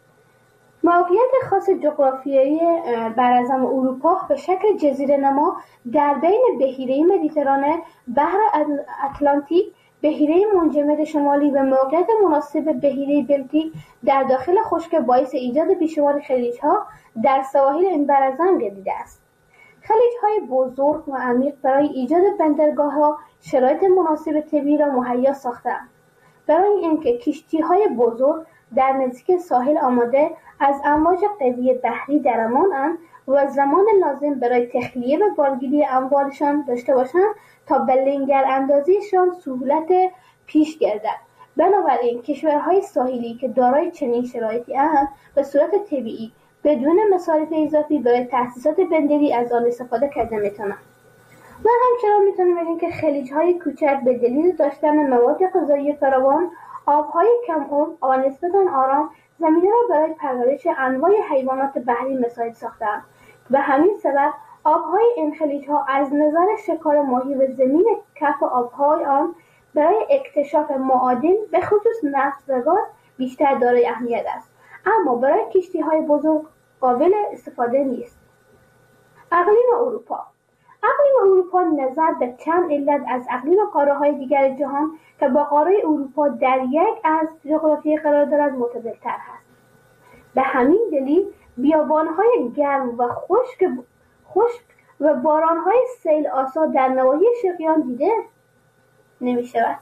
موقعیت خاص جغرافیایی براعظم اروپا به شکل جزیره نما در بین بحیره مدیترانه، بحر اتلانتیک، بحیره منجمد شمالی و موقعیت مناسب بحیره بلتیک در داخل خشک باعث ایجاد بیشمار خلیج‌ها در سواحل این براعظم گردیده است. خلیج‌های بزرگ و عمیق برای ایجاد بندرگاه‌ها شرایط مناسب طبیعی را مهیا ساخته‌اند. برای اینکه کشتی‌های بزرگ در نزدیک ساحل آماده از امواج قوی بحری در امان‌اند و زمان لازم برای تخلیه و بارگیری اموالشان داشته باشند تا به لنگر اندازیشان سهولت پیش گردد. بنابراین کشورهای ساحلی که دارای چنین شرایطی اند به صورت طبیعی بدون مصارف اضافی برای تأسیسات بندری از آن استفاده کرده میتونند. و همچنان میتونیم بگیم که خلیج‌های کوچک به دلیل داشتن مواد غذایی فراوان، آب‌های کم عمق و نسبتاً آرام زمینه را برای پرورش انواع حیوانات بحری مساعد ساختند. به همین سبب آب‌های این خلیج‌ها از نظر شکار ماهی و زمین کف آب‌های آن برای اکتشاف معادن به خصوص نفت و گاز بیشتر دارای اهمیت است، اما برای کشتی‌های بزرگ قابل استفاده نیست. اقلیم اروپا، اقلیم اروپا نظر به چند علت از اقلیم قاره‌های دیگر جهان که با قاره اروپا در یک از جغرافیایی قرار دارد معتدل‌تر است. به همین دلیل بیابان‌های گرم و خشک و باران‌های سیل آسا در نواحی شرقی دیده نمی‌شود.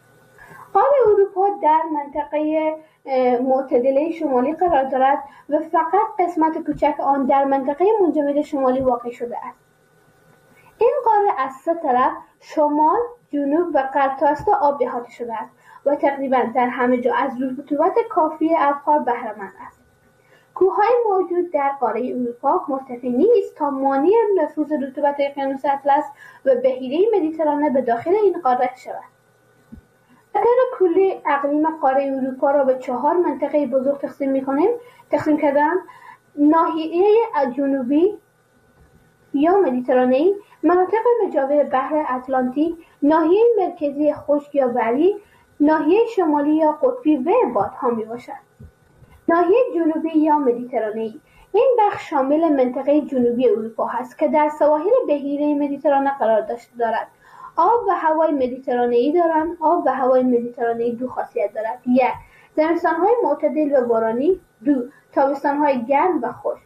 قاره اروپا در منطقه معتدله شمالی قرار دارد و فقط قسمت کوچک آن در منطقه منجمد شمالی واقع شده است. این قاره از سه طرف شمال، جنوب و غرب تا استا آب احاطه شده است و تقریباً در همه جا از رطوبت کافی ابخار بهره‌مند است. کوههای موجود در قاره اروپا مرتفع نیست تا مانع نفوذ رطوبت اقیانوس اطلس و بحیره مدیترانه به داخل این قاره شود. به طور کلی اقلیم قاره اروپا را به 4 منطقه بزرگ تقسیم کردن: ناحیه جنوبی یا مدیترانه‌ای، مناطق مجاور بحر اتلانتیک، ناحیه مرکزی خشک یا بری، ناحیه شمالی یا قطبی و بادها میباشد. ناحیه جنوبی یا مدیترانه‌ای، این بخش شامل منطقه جنوبی اروپا است که در سواحل بحیره مدیترانه قرار دارد. آب و هوای مدیترانه‌ای دارند. آب و هوای مدیترانه‌ای دو خاصیت دارد: 1. زمستان‌های معتدل و بارانی، 2. تابستان‌های گرم و خشک.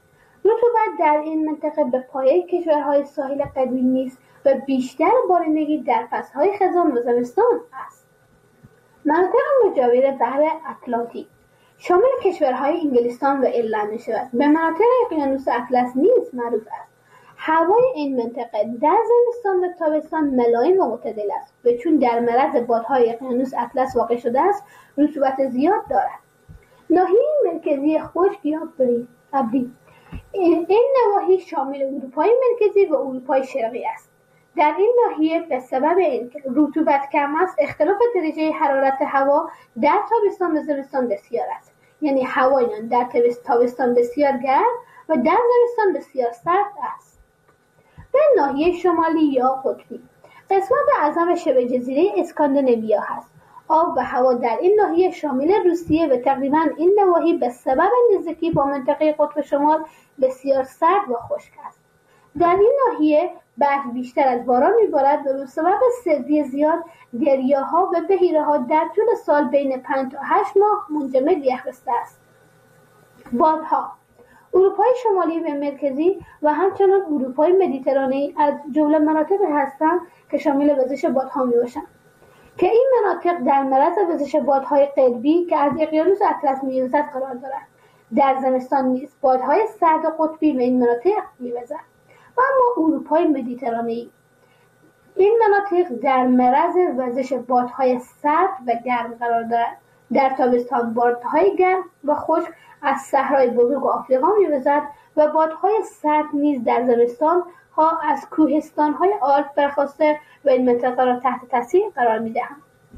رطوبت در این منطقه به پایه کشورهای ساحل غربی نیست و بیشتر بارندگی در فصلهای خزان و زمستان است. مناطق مجاور بحر اطلنتیک شامل کشورهای انگلستان و ایرلند می‌شود. به مناطق اقیانوس اطلس نیز معروف است. هوای این منطقه در زمستان و تابستان ملایم و معتدل است و چون در معرض بادهای اقیانوس اطلس واقع شده است، رطوبت زیاد دارد. ناحیه مرکزی خشک یا ابری این نواحی شامل اروپای مرکزی و اروپای شرقی است. در این ناحیه به سبب اینکه رطوبت کم است، اختلاف درجه حرارت هوا در تابستان و زمستان بسیار است. یعنی هوایان در تابستان بسیار گرم و در زمستان بسیار سرد است. به ناحیه شمالی یا قطبی قسمت اعظم شبه جزیره اسکاندیناویا هست. آب و هوا در این ناحیه شامل روسیه و تقریبا این نواحی به سبب نزدیکی با منطقه قطب شمال بسیار سرد و خشک است. در این ناحیه برف بیشتر از باران میبارد و به سبب سردی زیاد دریاها و بحیره‌ها در طول سال بین 5 تا 8 ماه منجمد به یخ بسته است. بادها اروپای شمالی و مرکزی و همچنین اروپای مدیترانه‌ای از جمله مناطق هستند که شامل وزش بادها میباشند که این مناطق در معرض وزش بادهای غربی که از اقیانوس اطلس میوزد قرار دارند. در زمستان نیز بادهای سرد و قطبی به این مناطق میوزد. و اما اروپای مدیترانه‌ای این مناطق در معرض وزش بادهای سرد و گرم قرار دارد. در تابستان بادهای گرم و خشک از صحرای بزرگ آفریقا میوزد و بادهای سرد نیز در زمستان ها از کوهستان‌های آلپ برخاسته و این منطقه را تحت تاثیر قرار می‌دهند.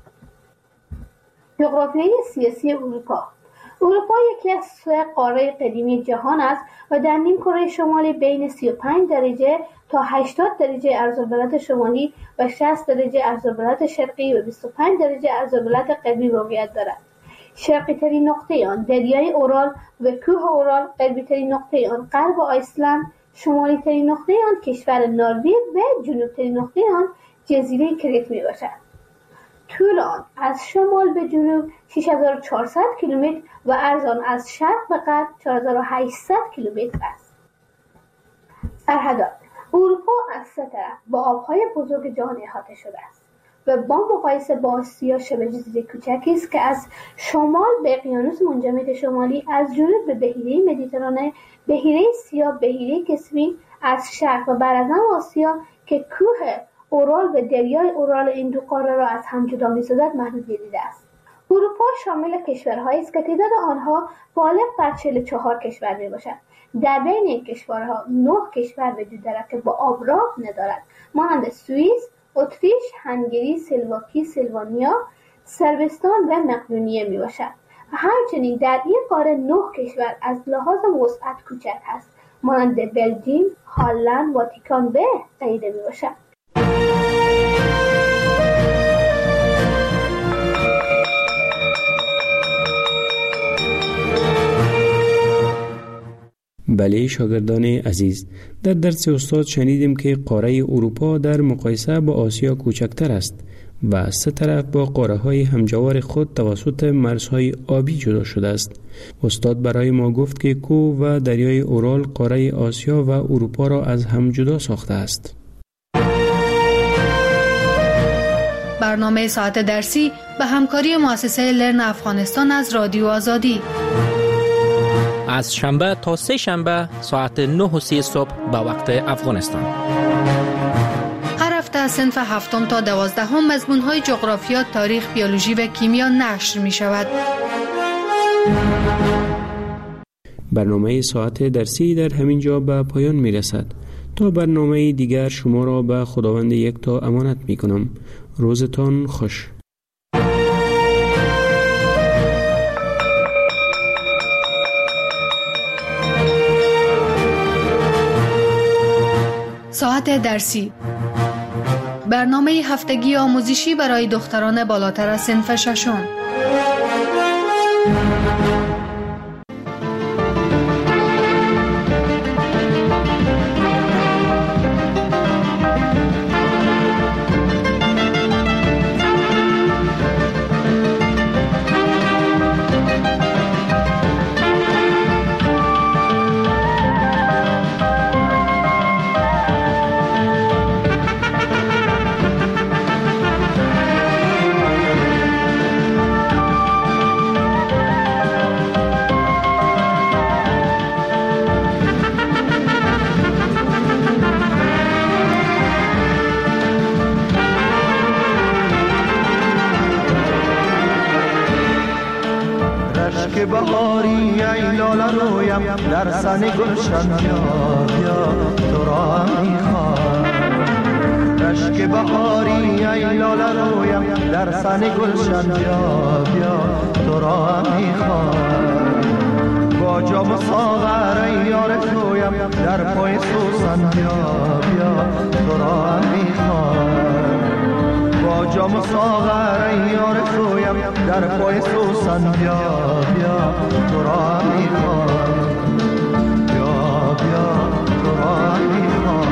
جغرافیای سیاسی اروپا یکی از سه قاره قدیمی جهان است و در نیمکره شمالی بین 35 درجه تا 80 درجه عرض‌البلد شمالی و 60 درجه عرض‌البلد شرقی و 25 درجه عرض‌البلد غربی موقعیت دارد. شرقی ترین نقطه آن دریای اورال و کوه اورال، غربی ترین نقطه آن غرب آیسلند، شمالی ترین نقطه آن کشور نروژ و جنوب ترین نقطه آن جزیره کریت می باشد. طول آن از شمال به جنوب 6400 کیلومتر و عرض آن از شرق به غرب 4800 کیلومتر است. سرحدات اروپا از سه طرف با آبهای بزرگ جهان احاطه شده است و با مقایسه با آسیا شبه جزیره کوچکی است که از شمال به اقیانوس منجمد شمالی، از جنوب به بحیره مدیترانه، بحیره سیاه، بحیره کسپین، از شرق و براعظم آسیا که کوه اورال و دریای اورال این دو قاره را از هم جدا می‌سازد محدود گردیده است. اروپا شامل کشورهایی است که تعداد آنها بالغ بر 44 کشور میباشد. در بین این کشورها 9 کشور وجود دارد که با آب راه ندارد، مانند سوئیس، اتریش، هنگری، سلواکی، سلوانیا، صربستان و مقدونیه میباشد. همچنین در این قاره 9 کشور از لحاظ وسعت کوچک است، مانند بلژیم، هلند، واتیکان و غیره میباشد. بله شاگردان عزیز، در درس استاد شنیدیم که قاره اروپا در مقایسه با آسیا کوچکتر است و از سه طرف با قاره های همجوار خود توسط مرزهای آبی جدا شده است. استاد برای ما گفت که کوه و دریای اورال قاره آسیا و اروپا را از هم جدا ساخته است. برنامه ساعت درسی به همکاری مؤسسه لرن افغانستان از رادیو آزادی از شنبه تا سه شنبه ساعت 9:30 صبح به وقت افغانستان. هر هفته از صنف 7 تا 12 مضمون‌های جغرافیا، تاریخ، بیولوژی و کیمیا نشر می‌شود. برنامه ساعت درسی در همین جا به پایان می‌رسد. تا برنامه دیگر شما را به خداوند یکتا امانت می‌کنم. روزتان خوش. ساعت درسی، برنامه هفتگی آموزشی برای دختران بالاتر از صنف 6. رویم در سن گلشن بیا بیا تو را میخوام رشک بهاری ای لاله رویم در سن گلشن بیا بیا تو را میخوام با جام ساغر ای یار تویم در پای سوسن بیا بیا تو را میخوام با جام ساغر ای یار تویم در پای سوسن بیا بیا تو را میخوام بیا بیا تو را میخوام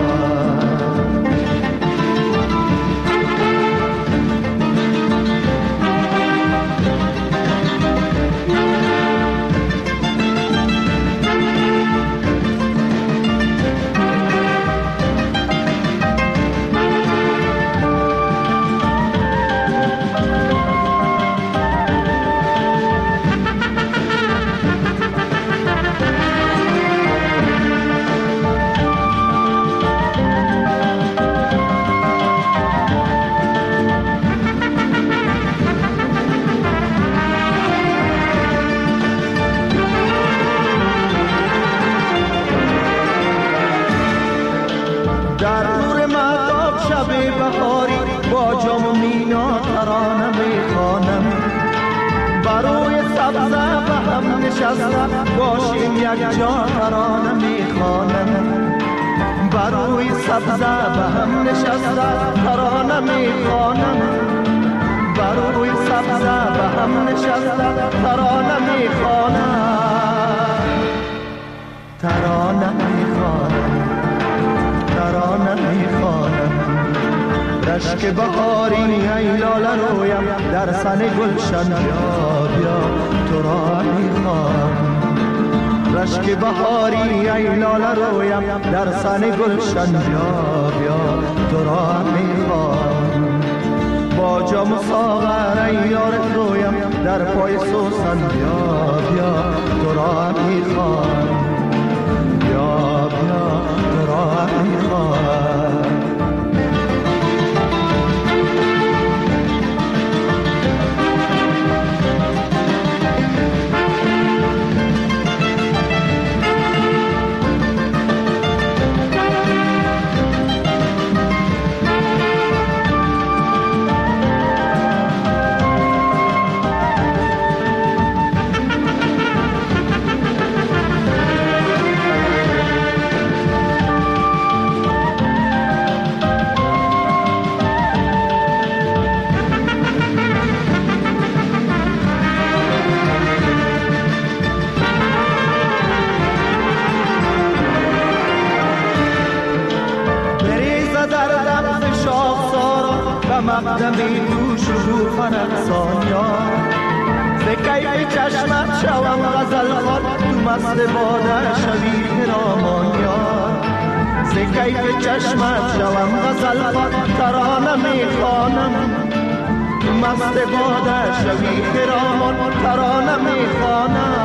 باشیم یک جا ترانه میخوانم بروی سبزه به هم نشسته ترانه میخوانم بروی سبزه به هم نشسته ترانه میخوانم ترانه میخوانم ترانه میخوانم رشک بهاری ای لاله رویم در سن گلشن بیا بیا تو را میخوام رشک بهاری ای لاله رویم در سن گلشن بیا بیا تو را میخوام با جام ساغر ای یار رویم در پای سوسن بیا بیا تو را میخوام بیا بیا تو را میخوام مقدمی تو شکوفن افسانیا ز کیف چشمت شوم غزل خوان تو مست باده شوی خرامانیا ز کیف چشمت شوم غزل خوان ترانه میخوانم تو مست باده شوی خرامان ترانه میخوانم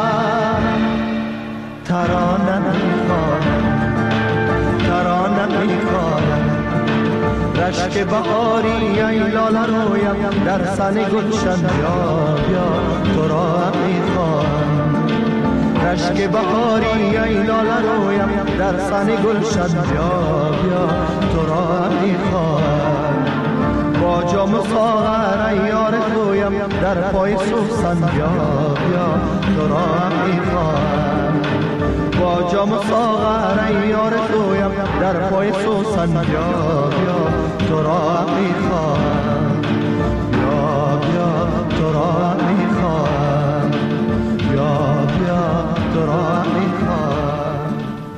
ترانه میخوانم ترانه میخوانم رشک بهاری ای لاله رویم در سن گلشن بیا بیا تو را میخوام رشک بهاری ای لاله رویم در سن گلشن بیا بیا تو را میخوام با جام ساغر ای یار تویم در پای سوسن بیا بیا تو را میخوام با جام ساغر ای یار تویم در پای سوسن بیا بیا تو را میخوام